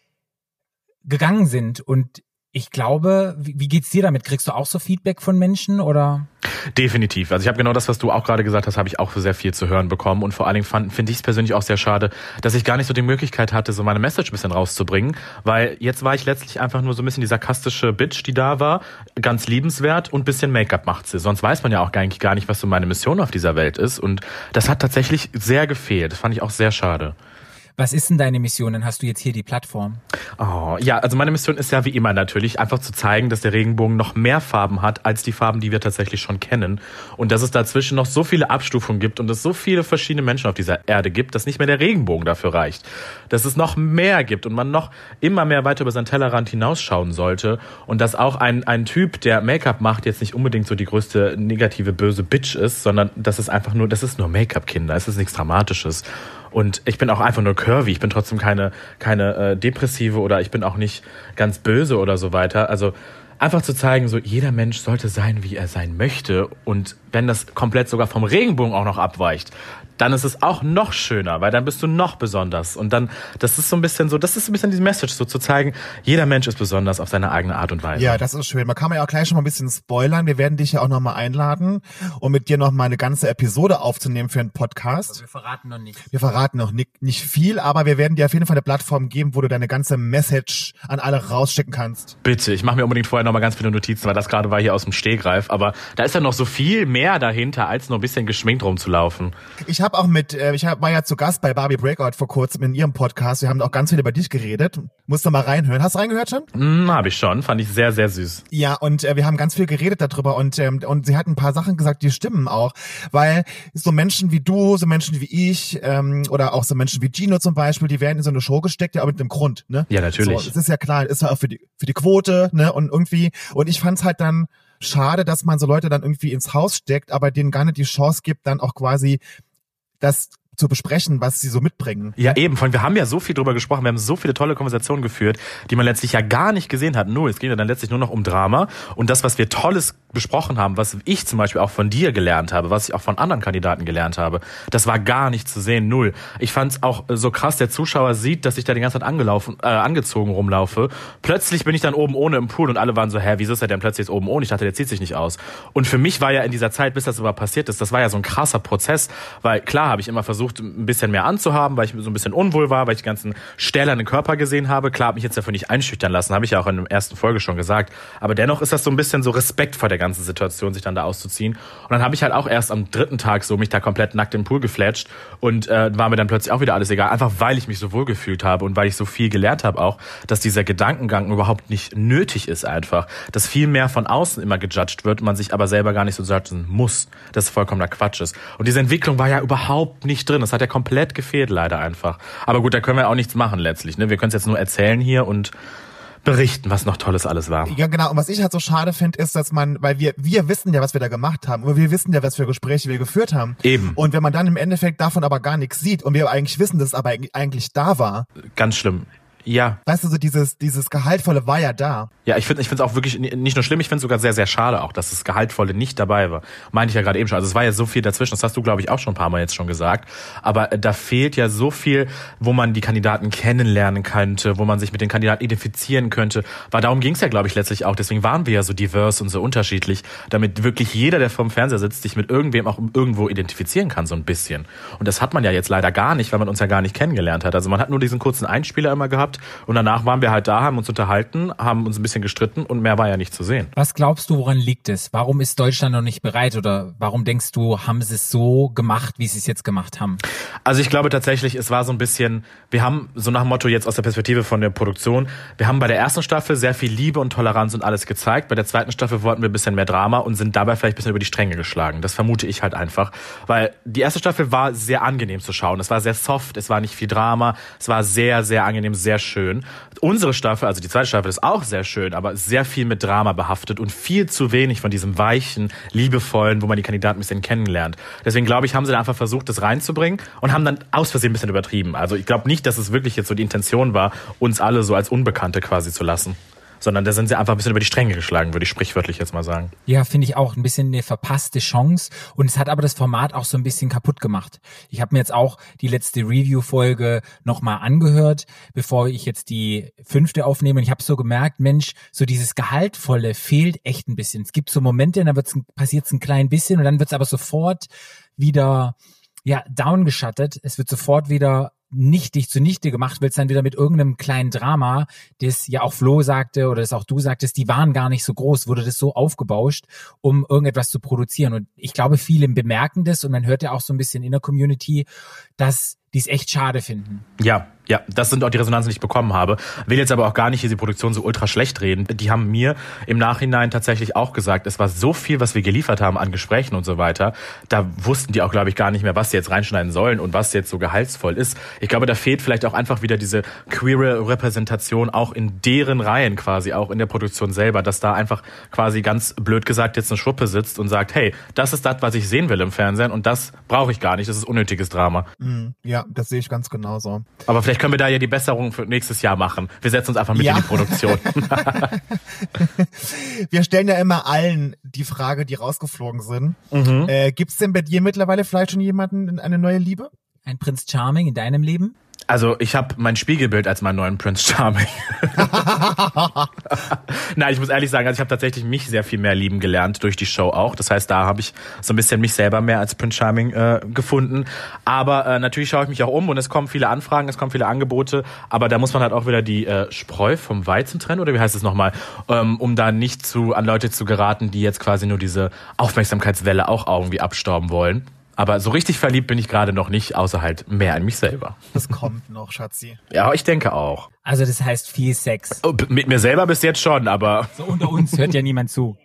gegangen sind. Und ich glaube, wie geht's dir damit? Kriegst du auch so Feedback von Menschen oder? Definitiv. Also ich habe genau das, was du auch gerade gesagt hast, habe ich auch sehr viel zu hören bekommen. Und vor allen Dingen finde ich es persönlich auch sehr schade, dass ich gar nicht so die Möglichkeit hatte, so meine Message ein bisschen rauszubringen. Weil jetzt war ich letztlich einfach nur so ein bisschen die sarkastische Bitch, die da war. Ganz liebenswert und ein bisschen Make-up macht sie. Sonst weiß man ja auch eigentlich gar nicht, was so meine Mission auf dieser Welt ist. Und das hat tatsächlich sehr gefehlt. Das fand ich auch sehr schade. Was ist denn deine Mission? Dann hast du jetzt hier die Plattform. Oh, ja, also meine Mission ist ja wie immer natürlich, einfach zu zeigen, dass der Regenbogen noch mehr Farben hat, als die Farben, die wir tatsächlich schon kennen. Und dass es dazwischen noch so viele Abstufungen gibt und es so viele verschiedene Menschen auf dieser Erde gibt, dass nicht mehr der Regenbogen dafür reicht. Dass es noch mehr gibt und man noch immer mehr weiter über seinen Tellerrand hinausschauen sollte. Und dass auch ein Typ, der Make-up macht, jetzt nicht unbedingt so die größte negative, böse Bitch ist, sondern das ist einfach nur, das ist nur Make-up, Kinder. Es ist nichts Dramatisches. Und ich bin auch einfach nur curvy. Ich bin trotzdem keine Depressive oder ich bin auch nicht ganz böse oder so weiter. Also einfach zu zeigen, so jeder Mensch sollte sein, wie er sein möchte. Und wenn das komplett sogar vom Regenbogen auch noch abweicht, dann ist es auch noch schöner, weil dann bist du noch besonders. Und dann, das ist so ein bisschen die Message, so zu zeigen, jeder Mensch ist besonders auf seine eigene Art und Weise. Ja, das ist schön. Man kann ja auch gleich schon mal ein bisschen spoilern. Wir werden dich ja auch nochmal einladen, um mit dir nochmal eine ganze Episode aufzunehmen für einen Podcast. Aber wir verraten noch nicht. Wir verraten noch nicht viel, aber wir werden dir auf jeden Fall eine Plattform geben, wo du deine ganze Message an alle rausschicken kannst. Bitte, ich mache mir unbedingt vorher nochmal ganz viele Notizen, weil das gerade war hier aus dem Stegreif. Aber da ist ja noch so viel mehr dahinter, als nur ein bisschen geschminkt rumzulaufen. Ich habe auch war ja zu Gast bei Barbie Breakout vor kurzem in ihrem Podcast. Wir haben auch ganz viel über dich geredet. Musst du mal reinhören. Hast du reingehört schon? Habe ich schon. Fand ich sehr, sehr süß. Ja, und wir haben ganz viel geredet darüber und sie hat ein paar Sachen gesagt, die stimmen auch. Weil so Menschen wie du, so Menschen wie ich oder auch so Menschen wie Gino zum Beispiel, die werden in so eine Show gesteckt, ja, aber mit einem Grund, ne? Ja, natürlich. So, das ist ja klar, ist ja auch für die Quote, ne? Und irgendwie, und ich fand's halt dann schade, dass man so Leute dann irgendwie ins Haus steckt, aber denen gar nicht die Chance gibt, dann auch quasi das zu besprechen, was sie so mitbringen. Ja, eben. Wir haben ja so viel drüber gesprochen. Wir haben so viele tolle Konversationen geführt, die man letztlich ja gar nicht gesehen hat. Es geht ja dann letztlich nur noch um Drama. Und das, was wir Tolles besprochen haben, was ich zum Beispiel auch von dir gelernt habe, was ich auch von anderen Kandidaten gelernt habe, das war gar nicht zu sehen. Null. Ich fand's auch so krass, der Zuschauer sieht, dass ich da die ganze Zeit angezogen rumlaufe. Plötzlich bin ich dann oben ohne im Pool und alle waren so, wieso ist er denn plötzlich jetzt oben ohne? Ich dachte, der zieht sich nicht aus. Und für mich war ja in dieser Zeit, bis das überhaupt passiert ist, das war ja so ein krasser Prozess, weil klar habe ich immer versucht, ein bisschen mehr anzuhaben, weil ich so ein bisschen unwohl war, weil ich die ganzen Stähler im Körper gesehen habe. Klar, habe mich jetzt dafür nicht einschüchtern lassen, habe ich ja auch in der ersten Folge schon gesagt. Aber dennoch ist das so ein bisschen so Respekt vor der ganzen Situation, sich dann da auszuziehen. Und dann habe ich halt auch erst am 3. Tag so mich da komplett nackt im Pool geflatscht und war mir dann plötzlich auch wieder alles egal, einfach weil ich mich so wohl gefühlt habe und weil ich so viel gelernt habe auch, dass dieser Gedankengang überhaupt nicht nötig ist einfach. Dass viel mehr von außen immer gejudged wird, man sich aber selber gar nicht so judgen muss. Das vollkommener Quatsch ist. Und diese Entwicklung war ja überhaupt nicht drin. Das hat ja komplett gefehlt leider einfach. Aber gut, da können wir auch nichts machen letztlich. Ne? Wir können es jetzt nur erzählen hier und berichten, was noch Tolles alles war. Ja, genau. Und was ich halt so schade finde, ist, dass weil wir wissen ja, was wir da gemacht haben. Und wir wissen ja, was für Gespräche wir geführt haben. Eben. Und wenn man dann im Endeffekt davon aber gar nichts sieht und wir eigentlich wissen, dass es aber eigentlich da war. Ganz schlimm. Ja. Weißt du, so dieses Gehaltvolle war ja da. Ja, ich finde es auch wirklich nicht nur schlimm, ich finde es sogar sehr, sehr schade auch, dass das Gehaltvolle nicht dabei war. Meinte ich ja gerade eben schon. Also es war ja so viel dazwischen, das hast du, glaube ich, auch schon ein paar Mal jetzt schon gesagt. Aber da fehlt ja so viel, wo man die Kandidaten kennenlernen könnte, wo man sich mit den Kandidaten identifizieren könnte. Weil darum ging es ja, glaube ich, letztlich auch. Deswegen waren wir ja so divers und so unterschiedlich, damit wirklich jeder, der vorm Fernseher sitzt, sich mit irgendwem auch irgendwo identifizieren kann, so ein bisschen. Und das hat man ja jetzt leider gar nicht, weil man uns ja gar nicht kennengelernt hat. Also man hat nur diesen kurzen Einspieler immer gehabt gehabt und danach waren wir halt da, haben uns unterhalten, haben uns ein bisschen gestritten und mehr war ja nicht zu sehen. Was glaubst du, woran liegt es? Warum ist Deutschland noch nicht bereit oder warum denkst du, haben sie es so gemacht, wie sie es jetzt gemacht haben? Also ich glaube tatsächlich, es war so ein bisschen, wir haben so nach dem Motto jetzt aus der Perspektive von der Produktion, wir haben bei der ersten Staffel sehr viel Liebe und Toleranz und alles gezeigt, bei der zweiten Staffel wollten wir ein bisschen mehr Drama und sind dabei vielleicht ein bisschen über die Stränge geschlagen. Das vermute ich halt einfach, weil die erste Staffel war sehr angenehm zu schauen, es war sehr soft, es war nicht viel Drama, es war sehr, sehr angenehm, sehr schön. Unsere Staffel, also die zweite Staffel ist auch sehr schön, aber sehr viel mit Drama behaftet und viel zu wenig von diesem weichen, liebevollen, wo man die Kandidaten ein bisschen kennenlernt. Deswegen glaube ich, haben sie da einfach versucht, das reinzubringen und haben dann aus Versehen ein bisschen übertrieben. Also ich glaube nicht, dass es wirklich jetzt so die Intention war, uns alle so als Unbekannte quasi zu lassen. Sondern da sind sie einfach ein bisschen über die Stränge geschlagen, würde ich sprichwörtlich jetzt mal sagen. Ja, finde ich auch ein bisschen eine verpasste Chance und es hat aber das Format auch so ein bisschen kaputt gemacht. Ich habe mir jetzt auch die letzte Review-Folge nochmal angehört, bevor ich jetzt die 5. aufnehme und ich habe so gemerkt, Mensch, so dieses Gehaltvolle fehlt echt ein bisschen. Es gibt so Momente, da passiert es ein klein bisschen und dann wird es aber sofort wieder downgeschattet. Es wird sofort wieder nichtig zunichte gemacht, weil es dann wieder mit irgendeinem kleinen Drama, das ja auch Flo sagte oder das auch du sagtest, die waren gar nicht so groß, wurde das so aufgebauscht, um irgendetwas zu produzieren. Und ich glaube, viele bemerken das und man hört ja auch so ein bisschen in der Community, dass die es echt schade finden. Ja, das sind auch die Resonanzen, die ich bekommen habe. Will jetzt aber auch gar nicht hier die Produktion so ultra schlecht reden. Die haben mir im Nachhinein tatsächlich auch gesagt, es war so viel, was wir geliefert haben an Gesprächen und so weiter. Da wussten die auch, glaube ich, gar nicht mehr, was sie jetzt reinschneiden sollen und was jetzt so gehaltsvoll ist. Ich glaube, da fehlt vielleicht auch einfach wieder diese queere Repräsentation auch in deren Reihen quasi, auch in der Produktion selber, dass da einfach quasi ganz blöd gesagt jetzt eine Schruppe sitzt und sagt, hey, das ist das, was ich sehen will im Fernsehen und das brauche ich gar nicht, das ist unnötiges Drama. Ja, das sehe ich ganz genauso. Aber vielleicht können wir da ja die Besserung für nächstes Jahr machen. Wir setzen uns einfach mit in die Produktion. Wir stellen ja immer allen die Frage, die rausgeflogen sind. Gibt's denn bei dir mittlerweile vielleicht schon jemanden, eine neue Liebe? Ein Prinz Charming in deinem Leben? Also ich habe mein Spiegelbild als meinen neuen Prince Charming. Nein, ich muss ehrlich sagen, also ich habe tatsächlich mich sehr viel mehr lieben gelernt durch die Show auch. Das heißt, da habe ich so ein bisschen mich selber mehr als Prince Charming gefunden. Aber natürlich schaue ich mich auch um und es kommen viele Anfragen, es kommen viele Angebote. Aber da muss man halt auch wieder die Spreu vom Weizen trennen, oder wie heißt es nochmal? Um da nicht an Leute zu geraten, die jetzt quasi nur diese Aufmerksamkeitswelle auch irgendwie abstauben wollen. Aber so richtig verliebt bin ich gerade noch nicht, außer halt mehr in mich selber. Das kommt noch, Schatzi. Ja, ich denke auch. Also das heißt viel Sex. Oh, mit mir selber bis jetzt schon, aber... So unter uns hört ja niemand zu.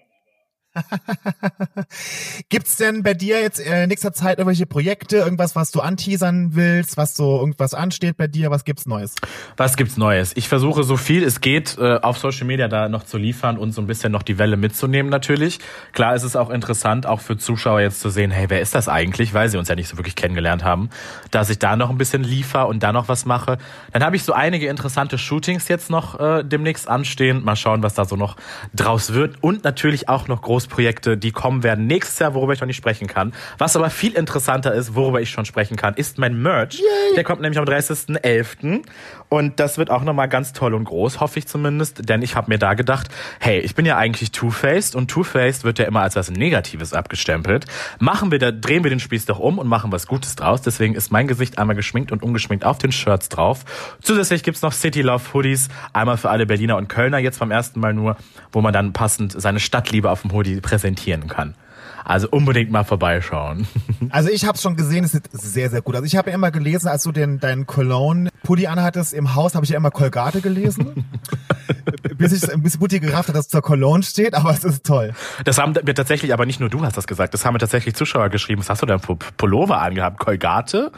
Gibt's denn bei dir jetzt in nächster Zeit irgendwelche Projekte, irgendwas, was du anteasern willst, was so irgendwas ansteht bei dir? Was gibt's Neues? Was gibt's Neues? Ich versuche so viel es geht auf Social Media da noch zu liefern und so ein bisschen noch die Welle mitzunehmen natürlich. Klar ist es auch interessant, auch für Zuschauer jetzt zu sehen, hey, wer ist das eigentlich? Weil sie uns ja nicht so wirklich kennengelernt haben. Dass ich da noch ein bisschen liefere und da noch was mache. Dann habe ich so einige interessante Shootings jetzt noch demnächst anstehen. Mal schauen, was da so noch draus wird. Und natürlich auch noch Großprojekte, die kommen werden nächstes Jahr, worüber ich noch nicht sprechen kann. Was aber viel interessanter ist, worüber ich schon sprechen kann, ist mein Merch. Yay. Der kommt nämlich am 30.11. Und das wird auch nochmal ganz toll und groß, hoffe ich zumindest. Denn ich habe mir da gedacht, hey, ich bin ja eigentlich Two-Faced und Two-Faced wird ja immer als was Negatives abgestempelt. Drehen wir den Spieß doch um und machen was Gutes draus. Deswegen ist mein Gesicht einmal geschminkt und ungeschminkt auf den Shirts drauf. Zusätzlich gibt's noch City Love Hoodies, einmal für alle Berliner und Kölner, jetzt beim ersten Mal nur, wo man dann passend seine Stadtliebe auf dem Hoodie präsentieren kann. Also unbedingt mal vorbeischauen. Also ich habe es schon gesehen, es sieht sehr, sehr gut. Also ich habe ja immer gelesen, als du deinen Cologne-Pulli anhattest im Haus, habe ich ja immer Colgate gelesen. bis Mutti gerafft hat, dass es zur Cologne steht, aber es ist toll. Das haben mir tatsächlich, aber nicht nur du hast das gesagt, das haben mir tatsächlich Zuschauer geschrieben. Was hast du denn für Pullover angehabt? Colgate?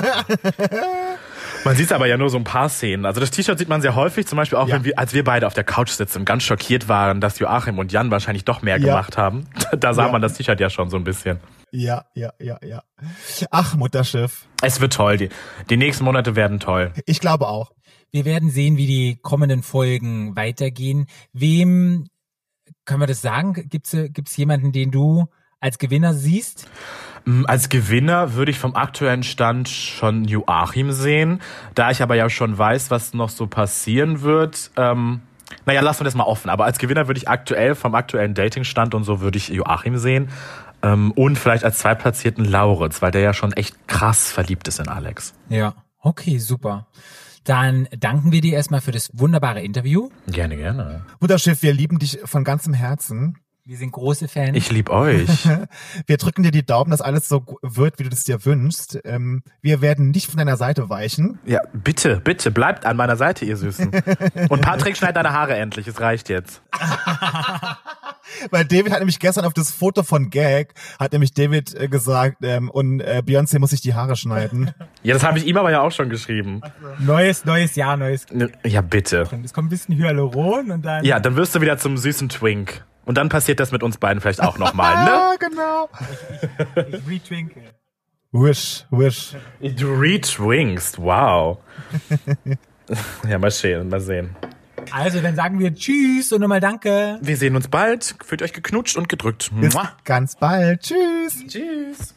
Man sieht aber ja nur so ein paar Szenen. Also das T-Shirt sieht man sehr häufig, zum Beispiel auch, als wir beide auf der Couch sitzen und ganz schockiert waren, dass Joachim und Jan wahrscheinlich doch mehr gemacht haben. Da sah man das T-Shirt ja schon so ein bisschen. Ja. Ach, Mutterschiff. Es wird toll. Die nächsten Monate werden toll. Ich glaube auch. Wir werden sehen, wie die kommenden Folgen weitergehen. Wem können wir das sagen? Gibt's jemanden, den du als Gewinner siehst? Als Gewinner würde ich vom aktuellen Stand schon Joachim sehen. Da ich aber ja schon weiß, was noch so passieren wird, lassen wir das mal offen. Aber als Gewinner würde ich aktuell vom aktuellen Datingstand und so würde ich Joachim sehen. Und vielleicht als Zweitplatzierten Lauritz, weil der ja schon echt krass verliebt ist in Alex. Ja, okay, super. Dann danken wir dir erstmal für das wunderbare Interview. Gerne, gerne. Mutterschiff, wir lieben dich von ganzem Herzen. Wir sind große Fans. Ich lieb euch. Wir drücken dir die Daumen, dass alles so wird, wie du das dir wünschst. Wir werden nicht von deiner Seite weichen. Ja, bitte, bitte, bleibt an meiner Seite, ihr Süßen. Und Patrick, schneid deine Haare endlich, es reicht jetzt. Weil David hat nämlich gestern auf das Foto von Gag, hat nämlich David gesagt, und Beyoncé muss sich die Haare schneiden. Ja, das habe ich ihm aber ja auch schon geschrieben. Neues Jahr, neues. Ja, bitte. Es kommt ein bisschen Hyaluron und dann. Ja, dann wirst du wieder zum süßen Twink. Und dann passiert das mit uns beiden vielleicht auch nochmal, ne? Ah, genau. Ich retwinke. Wish. Du retwinkst, wow. Ja, mal sehen. Also, dann sagen wir Tschüss und nochmal Danke. Wir sehen uns bald. Fühlt euch geknutscht und gedrückt. Bis Mua. ganz bald. Tschüss. Tschüss.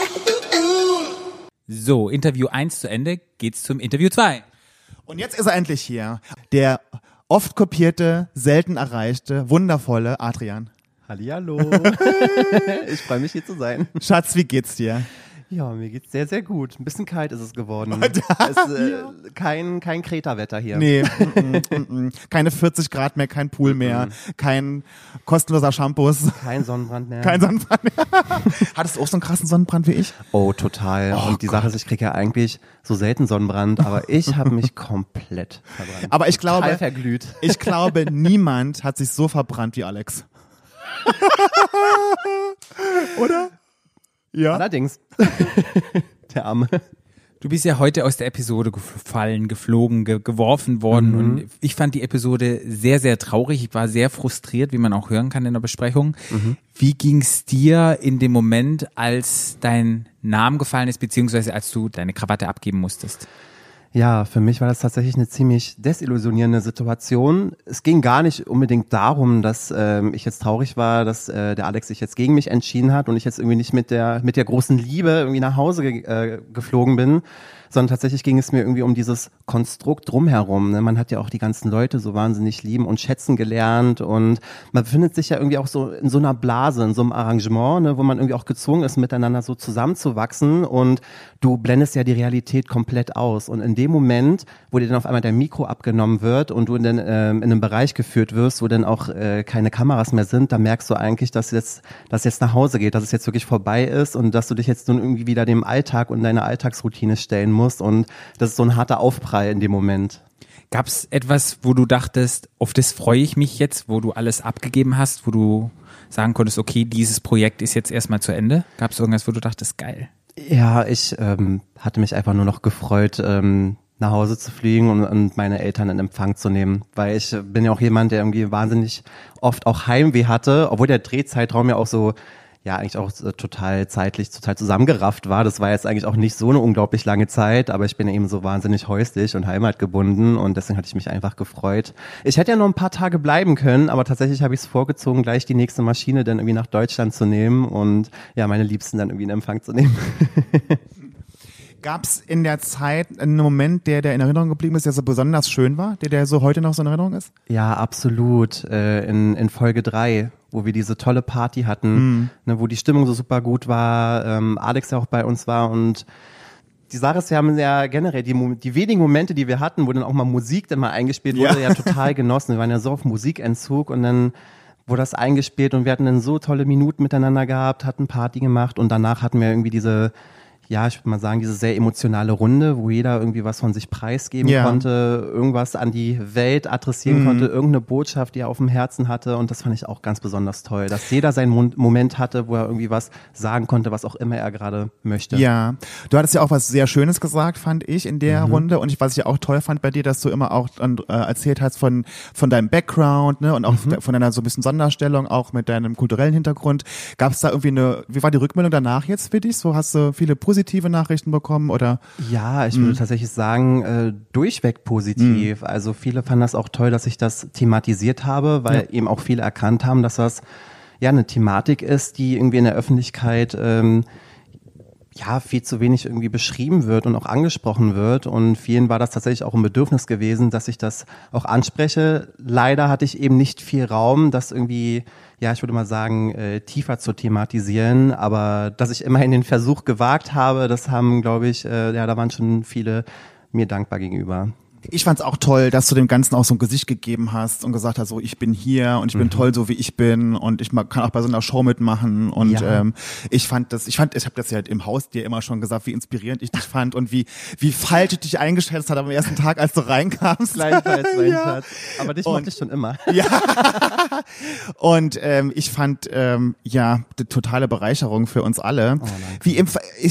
So, Interview 1 zu Ende, geht's zum Interview 2. Und jetzt ist er endlich hier. Der oft kopierte, selten erreichte, wundervolle Adrian. Hallihallo. Ich freue mich, hier zu sein. Schatz, wie geht's dir? Ja, mir geht's sehr, sehr gut. Ein bisschen kalt ist es geworden. Kein Kreta-Wetter hier. Nee, keine 40 Grad mehr, kein Pool mehr, kein kostenloser Shampoos. Kein Sonnenbrand mehr. Kein Sonnenbrand mehr. Hattest du auch so einen krassen Sonnenbrand wie ich? Oh, total. Und die Sache ist, ich kriege ja eigentlich so selten Sonnenbrand, aber ich habe mich komplett verbrannt. Aber ich Total glaube, verglüht. niemand hat sich so verbrannt wie Alex. Oder? Ja. Allerdings. Der Arme. Du bist ja heute aus der Episode gefallen, geflogen, geworfen worden und ich fand die Episode sehr, sehr traurig. Ich war sehr frustriert, wie man auch hören kann in der Besprechung. Wie ging's dir in dem Moment, als dein Name gefallen ist, beziehungsweise als du deine Krawatte abgeben musstest? Ja, für mich war das tatsächlich eine ziemlich desillusionierende Situation. Es ging gar nicht unbedingt darum, dass ich jetzt traurig war, dass der Alex sich jetzt gegen mich entschieden hat und ich jetzt irgendwie nicht mit der großen Liebe irgendwie nach Hause geflogen bin, sondern tatsächlich ging es mir irgendwie um dieses Konstrukt drumherum. Ne? Man hat ja auch die ganzen Leute so wahnsinnig lieben und schätzen gelernt und man befindet sich ja irgendwie auch so in so einer Blase, in so einem Arrangement, ne, wo man irgendwie auch gezwungen ist, miteinander so zusammenzuwachsen und du blendest ja die Realität komplett aus. Und in dem Moment, wo dir dann auf einmal dein Mikro abgenommen wird und du dann in einen Bereich geführt wirst, wo dann auch keine Kameras mehr sind, da merkst du eigentlich, dass jetzt nach Hause geht, dass es jetzt wirklich vorbei ist und dass du dich jetzt nun irgendwie wieder dem Alltag und deiner Alltagsroutine stellen musst. Und das ist so ein harter Aufprall in dem Moment. Gab es etwas, wo du dachtest, auf das freue ich mich jetzt, wo du alles abgegeben hast, wo du sagen konntest, okay, dieses Projekt ist jetzt erstmal zu Ende? Gab es irgendwas, wo du dachtest, geil? Ja, ich hatte mich einfach nur noch gefreut, nach Hause zu fliegen und meine Eltern in Empfang zu nehmen, weil ich bin ja auch jemand, der irgendwie wahnsinnig oft auch Heimweh hatte, obwohl der Drehzeitraum ja auch so eigentlich auch total zusammengerafft war. Das war jetzt eigentlich auch nicht so eine unglaublich lange Zeit, aber ich bin eben so wahnsinnig häuslich und heimatgebunden und deswegen hatte ich mich einfach gefreut. Ich hätte ja noch ein paar Tage bleiben können, aber tatsächlich habe ich es vorgezogen, gleich die nächste Maschine dann irgendwie nach Deutschland zu nehmen und ja, meine Liebsten dann irgendwie in Empfang zu nehmen. Gab es in der Zeit einen Moment, der in Erinnerung geblieben ist, der so besonders schön war, der so heute noch so in Erinnerung ist? Ja, absolut. In Folge 3, wo wir diese tolle Party hatten, ne, wo die Stimmung so super gut war, Alex ja auch bei uns war und die Sache ist, wir haben ja generell die wenigen Momente, die wir hatten, wo dann auch mal Musik dann mal eingespielt wurde, ja total genossen. Wir waren ja so auf Musikentzug und dann wurde das eingespielt und wir hatten dann so tolle Minuten miteinander gehabt, hatten Party gemacht und danach hatten wir irgendwie diese ich würde mal sagen, diese sehr emotionale Runde, wo jeder irgendwie was von sich preisgeben konnte, irgendwas an die Welt adressieren konnte, irgendeine Botschaft, die er auf dem Herzen hatte und das fand ich auch ganz besonders toll, dass jeder seinen Moment hatte, wo er irgendwie was sagen konnte, was auch immer er gerade möchte. Ja, du hattest ja auch was sehr Schönes gesagt, fand ich, in der Runde und was ich ja auch toll fand bei dir, dass du immer auch erzählt hast von deinem Background, ne, und auch von deiner so ein bisschen Sonderstellung, auch mit deinem kulturellen Hintergrund. Gab es da irgendwie wie war die Rückmeldung danach jetzt für dich? So hast du viele positive Nachrichten bekommen oder? Ja, ich würde tatsächlich sagen, durchweg positiv. Also viele fanden das auch toll, dass ich das thematisiert habe, weil eben auch viele erkannt haben, dass das eine Thematik ist, die irgendwie in der Öffentlichkeit viel zu wenig irgendwie beschrieben wird und auch angesprochen wird und vielen war das tatsächlich auch ein Bedürfnis gewesen, dass ich das auch anspreche. Leider hatte ich eben nicht viel Raum, das irgendwie, ich würde mal sagen, tiefer zu thematisieren, aber dass ich immerhin den Versuch gewagt habe, das haben, glaube ich, da waren schon viele mir dankbar gegenüber. Ich fand's auch toll, dass du dem Ganzen auch so ein Gesicht gegeben hast und gesagt hast, so ich bin hier und ich bin toll, so wie ich bin und ich kann auch bei so einer Show mitmachen und Ja. ich habe das ja halt im Haus dir immer schon gesagt, wie inspirierend ich dich fand und wie falsch ich dich eingeschätzt hat am ersten Tag, als du reinkamst. Gleichfalls, mein Ja. Schatz. Aber dich mochte ich schon immer. Und ich fand die totale Bereicherung für uns alle. danke. Wie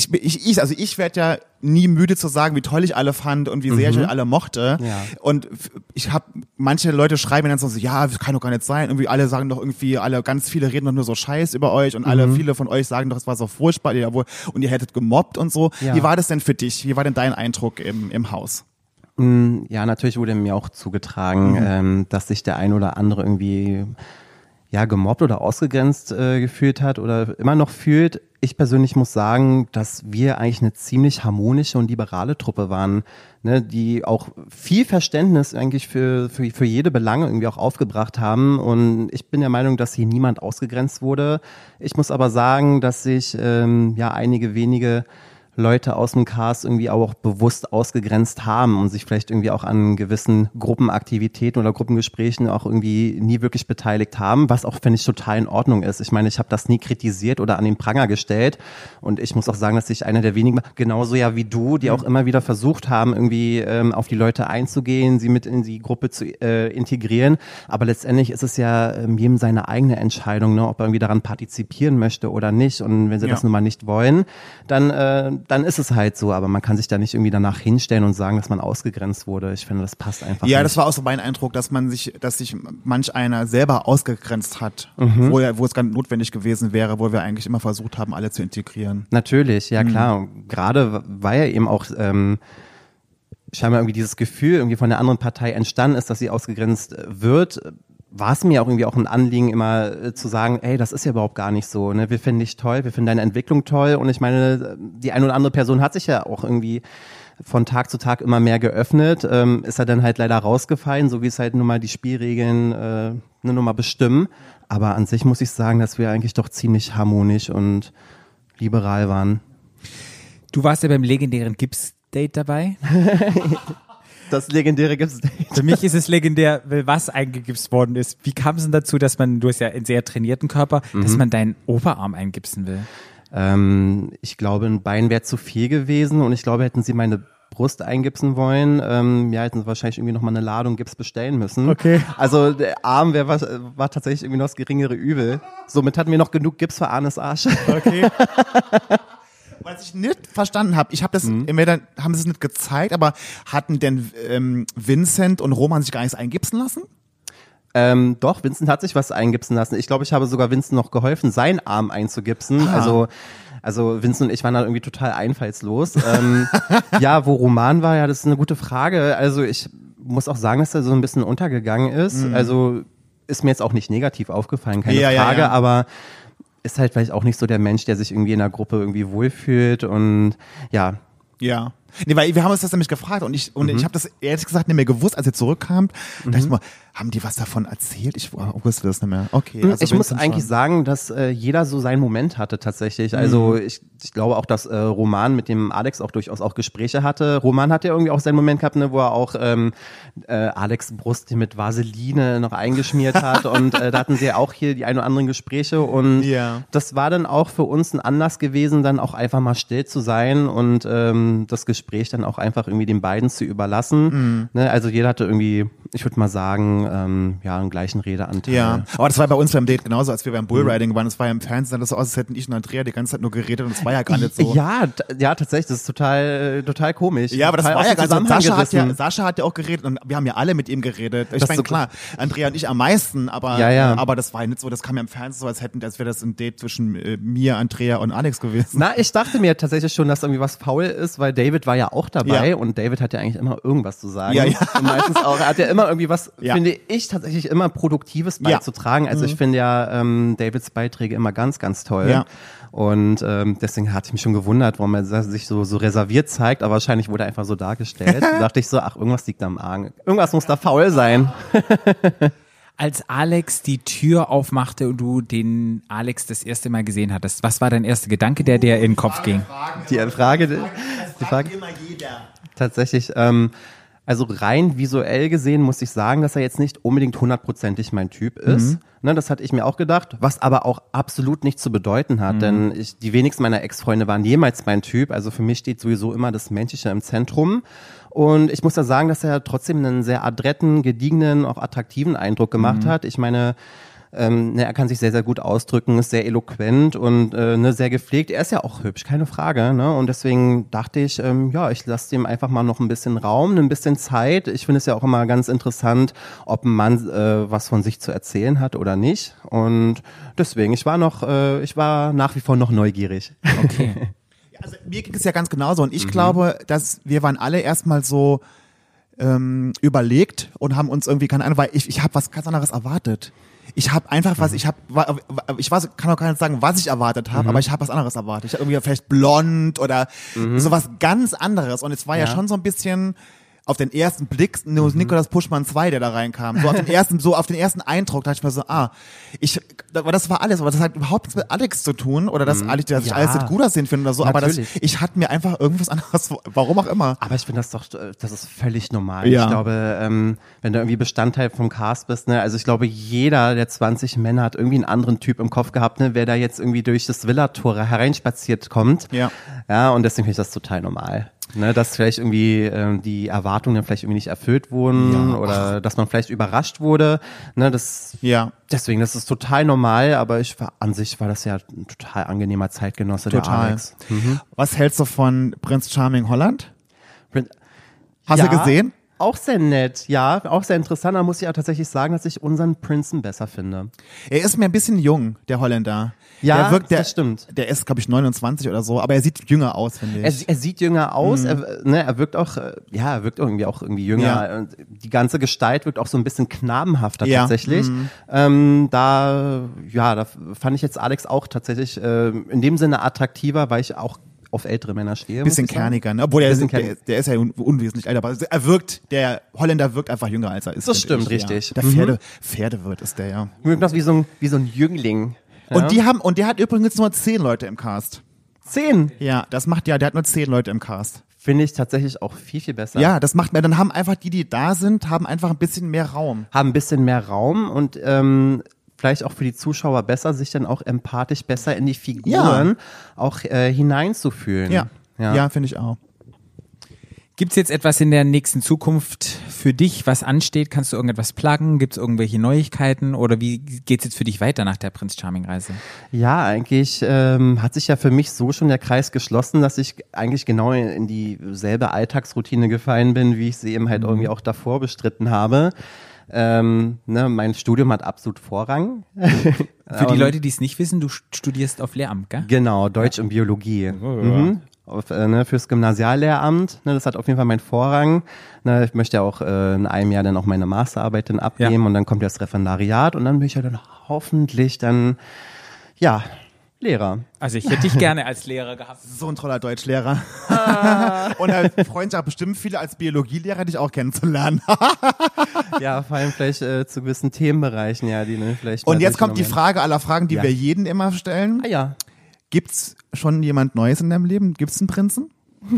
ich werde ja nie müde zu sagen, wie toll ich alle fand und wie sehr ich euch alle mochte. Ja. Und ich habe manche Leute schreiben mir dann so, ja, das kann doch gar nicht sein. Irgendwie alle sagen doch irgendwie, ganz viele reden doch nur so Scheiß über euch und viele von euch sagen doch, es war so furchtbar, und ihr hättet gemobbt und so. Ja. Wie war das denn für dich? Wie war denn dein Eindruck im Haus? Ja, natürlich wurde mir auch zugetragen, dass sich der ein oder andere irgendwie gemobbt oder ausgegrenzt gefühlt hat oder immer noch fühlt. Ich persönlich muss sagen, dass wir eigentlich eine ziemlich harmonische und liberale Truppe waren, ne, die auch viel Verständnis eigentlich für jede Belange irgendwie auch aufgebracht haben. Und ich bin der Meinung, dass hier niemand ausgegrenzt wurde. Ich muss aber sagen, dass sich einige wenige Leute aus dem Cast irgendwie auch bewusst ausgegrenzt haben und sich vielleicht irgendwie auch an gewissen Gruppenaktivitäten oder Gruppengesprächen auch irgendwie nie wirklich beteiligt haben, was auch, finde ich, total in Ordnung ist. Ich meine, ich habe das nie kritisiert oder an den Pranger gestellt und ich muss auch sagen, dass ich einer der wenigen, genauso ja wie du, die auch immer wieder versucht haben, irgendwie auf die Leute einzugehen, sie mit in die Gruppe zu integrieren, aber letztendlich ist es ja jedem seine eigene Entscheidung, ne, ob er irgendwie daran partizipieren möchte oder nicht, und wenn sie das nun mal nicht wollen, dann ist es halt so, aber man kann sich da nicht irgendwie danach hinstellen und sagen, dass man ausgegrenzt wurde. Ich finde, das passt einfach nicht. Ja, das war auch so mein Eindruck, dass sich manch einer selber ausgegrenzt hat, wo es gar nicht notwendig gewesen wäre, wo wir eigentlich immer versucht haben, alle zu integrieren. Natürlich, ja klar. Und gerade weil ja eben auch scheinbar irgendwie dieses Gefühl irgendwie von der anderen Partei entstanden ist, dass sie ausgegrenzt wird, war es mir auch irgendwie auch ein Anliegen, immer zu sagen, ey, das ist ja überhaupt gar nicht so, ne? Wir finden dich toll, wir finden deine Entwicklung toll, und ich meine, die eine oder andere Person hat sich ja auch irgendwie von Tag zu Tag immer mehr geöffnet, ist er dann halt leider rausgefallen, so wie es halt nun mal die Spielregeln eine Nummer bestimmen. Aber an sich muss ich sagen, dass wir eigentlich doch ziemlich harmonisch und liberal waren. Du warst ja beim legendären Gips-Date dabei. Das legendäre Gips-Date. Für mich ist es legendär, weil was eingegipst worden ist. Wie kam es denn dazu, dass du hast ja einen sehr trainierten Körper, dass man deinen Oberarm eingipsen will? Ich glaube, ein Bein wäre zu viel gewesen, und ich glaube, hätten sie meine Brust eingipsen wollen, hätten sie wahrscheinlich irgendwie nochmal eine Ladung Gips bestellen müssen. Okay. Also der Arm war tatsächlich irgendwie noch das geringere Übel. Somit hatten wir noch genug Gips für Arnes Arsch. Okay. Was ich nicht verstanden habe, haben sie es nicht gezeigt, aber hatten denn Vincent und Roman sich gar nichts eingipsen lassen? Doch, Vincent hat sich was eingipsen lassen. Ich glaube, ich habe sogar Vincent noch geholfen, seinen Arm einzugipsen. Also Vincent und ich waren da irgendwie total einfallslos. Wo Roman war, ja, das ist eine gute Frage. Also ich muss auch sagen, dass er so ein bisschen untergegangen ist. Also ist mir jetzt auch nicht negativ aufgefallen, keine Frage, ja. aber ist halt vielleicht auch nicht so der Mensch, der sich irgendwie in der Gruppe irgendwie wohlfühlt, und ja. Ja. Nee, weil wir haben uns das nämlich gefragt und ich habe das ehrlich gesagt nicht mehr gewusst, als ihr zurückkamt. Da dachte ich mal, haben die was davon erzählt? Ich wusste das nicht mehr. Okay. Also ich muss Vincent eigentlich schon. sagen, dass jeder so seinen Moment hatte tatsächlich. Also ich glaube auch, dass Roman mit dem Alex auch durchaus auch Gespräche hatte. Roman hat ja irgendwie auch seinen Moment gehabt, ne, wo er auch Alex Brust mit Vaseline noch eingeschmiert hat, und da hatten sie ja auch hier die ein oder anderen Gespräche, und das war dann auch für uns ein Anlass gewesen, dann auch einfach mal still zu sein und das Gespräch dann auch einfach irgendwie den beiden zu überlassen. Ne, also jeder hatte irgendwie, ich würde mal sagen, einen gleichen Redeanteil. Ja, aber das war bei uns beim Date genauso, als wir beim Bullriding waren. Das war ja im Fernsehen, das so aus, als hätten ich und Andrea die ganze Zeit nur geredet, und es war ja gar nicht so. Ja, tatsächlich, das ist total komisch. Ja, aber das total war ja aus dem ganz so. Zusammenhang Sascha hat ja auch geredet, und wir haben ja alle mit ihm geredet. Ich Das meine, so- klar, Andrea und ich am meisten, aber aber das war ja nicht so, das kam ja im Fernsehen so, als wäre das ein Date zwischen mir, Andrea und Alex gewesen. Na, ich dachte mir tatsächlich schon, dass irgendwie was faul ist, weil David war ja auch dabei, Ja. und David hat ja eigentlich immer irgendwas zu sagen. Ja, ja. Und meistens auch, er hat ja immer irgendwie was, Ja. finde ich, tatsächlich immer Produktives beizutragen. Also ich finde ja Davids Beiträge immer ganz, ganz toll. Ja. Und deswegen hatte ich mich schon gewundert, warum er sich so reserviert zeigt, aber wahrscheinlich wurde er einfach so dargestellt. Da dachte ich so, irgendwas liegt am Argen. Irgendwas muss da faul sein. Als Alex die Tür aufmachte und du den Alex das erste Mal gesehen hattest, was war dein erster Gedanke, der dir in den Kopf ging? Die Frage tatsächlich, Also rein visuell gesehen muss ich sagen, dass er jetzt nicht unbedingt 100%ig mein Typ ist. Ne, das hatte ich mir auch gedacht, was aber auch absolut nichts zu bedeuten hat, denn die wenigsten meiner Ex-Freunde waren jemals mein Typ. Also für mich steht sowieso immer das Menschliche im Zentrum. Und ich muss da sagen, dass er trotzdem einen sehr adretten, gediegenen, auch attraktiven Eindruck gemacht hat. Ich meine, er kann sich sehr, sehr gut ausdrücken, ist sehr eloquent und sehr gepflegt. Er ist ja auch hübsch, keine Frage. Ne? Und deswegen dachte ich, ich lasse dem einfach mal noch ein bisschen Raum, ein bisschen Zeit. Ich finde es ja auch immer ganz interessant, ob ein Mann was von sich zu erzählen hat oder nicht. Und deswegen, ich war nach wie vor noch neugierig. Okay. Also mir ging es ja ganz genauso und ich glaube, dass wir waren alle erstmal so überlegt und haben uns irgendwie, keine Ahnung, weil ich habe was ganz anderes erwartet. Ich habe einfach kann auch gar nicht sagen, was ich erwartet habe, aber ich habe was anderes erwartet. Ich habe irgendwie vielleicht blond oder sowas ganz anderes und es war ja schon so ein bisschen auf den ersten Blick Nicolas Puschmann 2, der da reinkam. So auf den ersten Eindruck dachte ich mir so, aber das war alles, aber das hat überhaupt nichts mit Alex zu tun oder dass ich alles nicht gut aussehen finde oder so, Natürlich. aber ich hatte mir einfach irgendwas anderes, warum auch immer. Aber ich finde das ist völlig normal. Ja. Ich glaube, wenn du irgendwie Bestandteil vom Cast bist, ne, also ich glaube, jeder der 20 Männer hat irgendwie einen anderen Typ im Kopf gehabt, ne, wer da jetzt irgendwie durch das Villa-Tor hereinspaziert kommt. Ja. Ja, und deswegen finde ich das total normal. Ne, dass vielleicht irgendwie die Erwartungen vielleicht irgendwie nicht erfüllt wurden oder dass man vielleicht überrascht wurde. Ne, deswegen, das ist total normal, aber an sich war das ja ein total angenehmer Zeitgenosse, der Alex. Was hältst du von Prinz Charming Holland? Hast Ja. du gesehen? Auch sehr nett, ja, auch sehr interessant. Da muss ich auch tatsächlich sagen, dass ich unseren Prinzen besser finde. Er ist mir ein bisschen jung, der Holländer. Ja, das stimmt. Der ist, glaube ich, 29 oder so, aber er sieht jünger aus, finde ich. Er sieht jünger aus, er wirkt auch, er wirkt irgendwie jünger. Ja. Und die ganze Gestalt wirkt auch so ein bisschen knabenhafter Ja. tatsächlich. Da fand ich jetzt Alex auch tatsächlich in dem Sinne attraktiver, weil ich auch auf ältere Männer stehe. Bisschen muss ich sagen. kerniger, ne? Obwohl Bisschen der ist ja unwesentlich älter, aber der Holländer wirkt einfach jünger, als er ist. Das finde stimmt, ich, richtig. Ja. Der Pferdewirt ist der, ja. Wirkt das wie so ein Jüngling. Ja? Und der hat übrigens nur 10 Leute im Cast. 10 Ja, der hat nur 10 Leute im Cast. finde ich tatsächlich auch viel, viel besser. Ja, das macht mehr, dann haben einfach die da sind, haben einfach ein bisschen mehr Raum. Haben ein bisschen mehr Raum und vielleicht auch für die Zuschauer besser, sich dann auch empathisch besser in die Figuren auch hineinzufühlen. Ja, finde ich auch. Gibt's jetzt etwas in der nächsten Zukunft für dich, was ansteht? Kannst du irgendetwas pluggen? Gibt's irgendwelche Neuigkeiten? Oder wie geht's jetzt für dich weiter nach der Prinz Charming Reise? Ja, eigentlich hat sich ja für mich so schon der Kreis geschlossen, dass ich eigentlich genau in dieselbe Alltagsroutine gefallen bin, wie ich sie eben halt irgendwie auch davor bestritten habe. Mein Studium hat absolut Vorrang. Für die Leute, die es nicht wissen, du studierst auf Lehramt, gell? Genau, Deutsch und Biologie. Fürs Gymnasiallehramt, das hat auf jeden Fall meinen Vorrang. Ich möchte ja auch in einem Jahr dann auch meine Masterarbeit dann abgeben und dann kommt ja das Referendariat und dann bin ich ja dann hoffentlich dann, Lehrer. Also ich hätte dich gerne als Lehrer gehabt. So ein toller Deutschlehrer. Und da freuen sich auch bestimmt viele als Biologielehrer, dich auch kennenzulernen. Ja, vor allem vielleicht zu gewissen Themenbereichen, die vielleicht. Und jetzt kommt die Frage aller Fragen, die wir jeden immer stellen. Ah ja. Gibt's schon jemand Neues in deinem Leben? Gibt's einen Prinzen?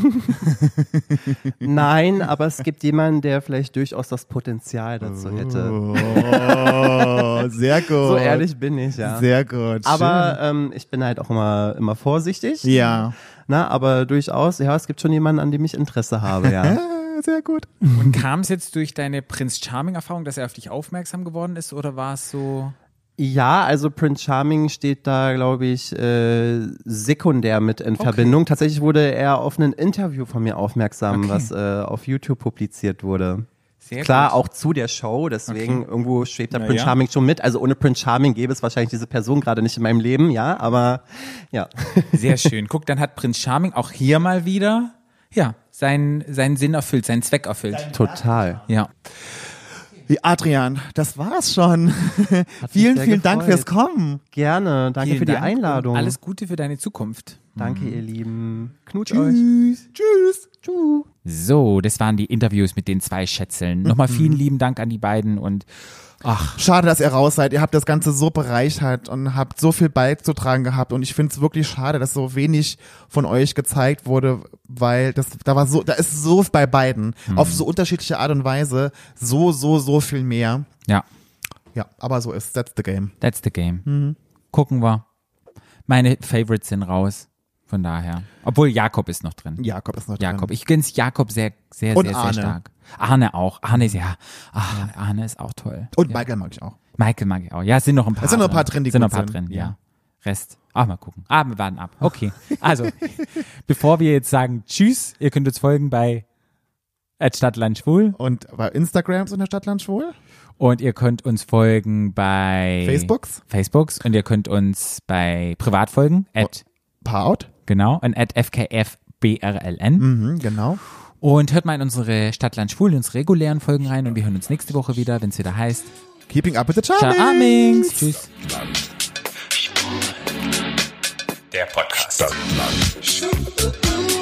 Nein, aber es gibt jemanden, der vielleicht durchaus das Potenzial dazu hätte. Oh, sehr gut. So ehrlich bin ich, ja. Sehr gut. Aber ich bin halt auch immer vorsichtig. Ja. Aber durchaus, es gibt schon jemanden, an dem ich Interesse habe, ja. Sehr gut. Und kam es jetzt durch deine Prinz Charming Erfahrung, dass er auf dich aufmerksam geworden ist oder war es so? Ja, also Prince Charming steht da, glaube ich, sekundär mit in Verbindung. Tatsächlich wurde er auf ein Interview von mir aufmerksam, was auf YouTube publiziert wurde. Sehr Klar, gut. auch zu der Show, deswegen irgendwo schwebt da Prince Charming schon mit. Also ohne Prince Charming gäbe es wahrscheinlich diese Person gerade nicht in meinem Leben, aber ja. Sehr schön. Guck, dann hat Prinz Charming auch hier mal wieder, seinen Sinn erfüllt, seinen Zweck erfüllt. Total. Ja. Adrian, das war's schon. Vielen sehr Dank gefreut. fürs Kommen. Gerne, danke Vielen für die Dank Einladung. und alles Gute für deine Zukunft. Danke, ihr Lieben. Knutsch euch. Tschüss. Tschüss. So, das waren die Interviews mit den 2 Schätzeln. Nochmal vielen lieben Dank an die beiden und Schade, dass ihr raus seid. Ihr habt das Ganze so bereichert und habt so viel beizutragen gehabt. Und ich finde es wirklich schade, dass so wenig von euch gezeigt wurde, weil da ist so bei beiden auf so unterschiedliche Art und Weise so viel mehr. ja, Ja, aber so ist that's the game. that's the game. Gucken wir. Meine Favorites sind raus. Von daher. Obwohl Jakob ist noch drin. Jakob ist noch Jakob. drin. Ich gönn's Jakob sehr, sehr, Und sehr, Arne. sehr stark. Arne auch. Arne ist Arne ist auch toll. Und ja. Michael mag ich auch. Michael mag ich auch. Ja, es sind noch ein paar. Es sind noch ein paar drin, die sind gut noch ein paar sind. drin, ja. Rest. Mal gucken. Wir warten ab. Okay. Also, bevor wir jetzt sagen Tschüss, ihr könnt uns folgen bei @Stadtlandschwul Und bei Instagram so in der Stadtland schwul. und ihr könnt uns folgen bei Facebooks und ihr könnt uns bei Privat folgen Paar-Out. genau, und @FKFBRLN. Genau. Und hört mal in unsere Stadtland Schwul, in unsere regulären Folgen rein und wir hören uns nächste Woche wieder, wenn es wieder heißt Keeping up with the Charmings. Charmings. Tschüss. Der Podcast. Stadtland.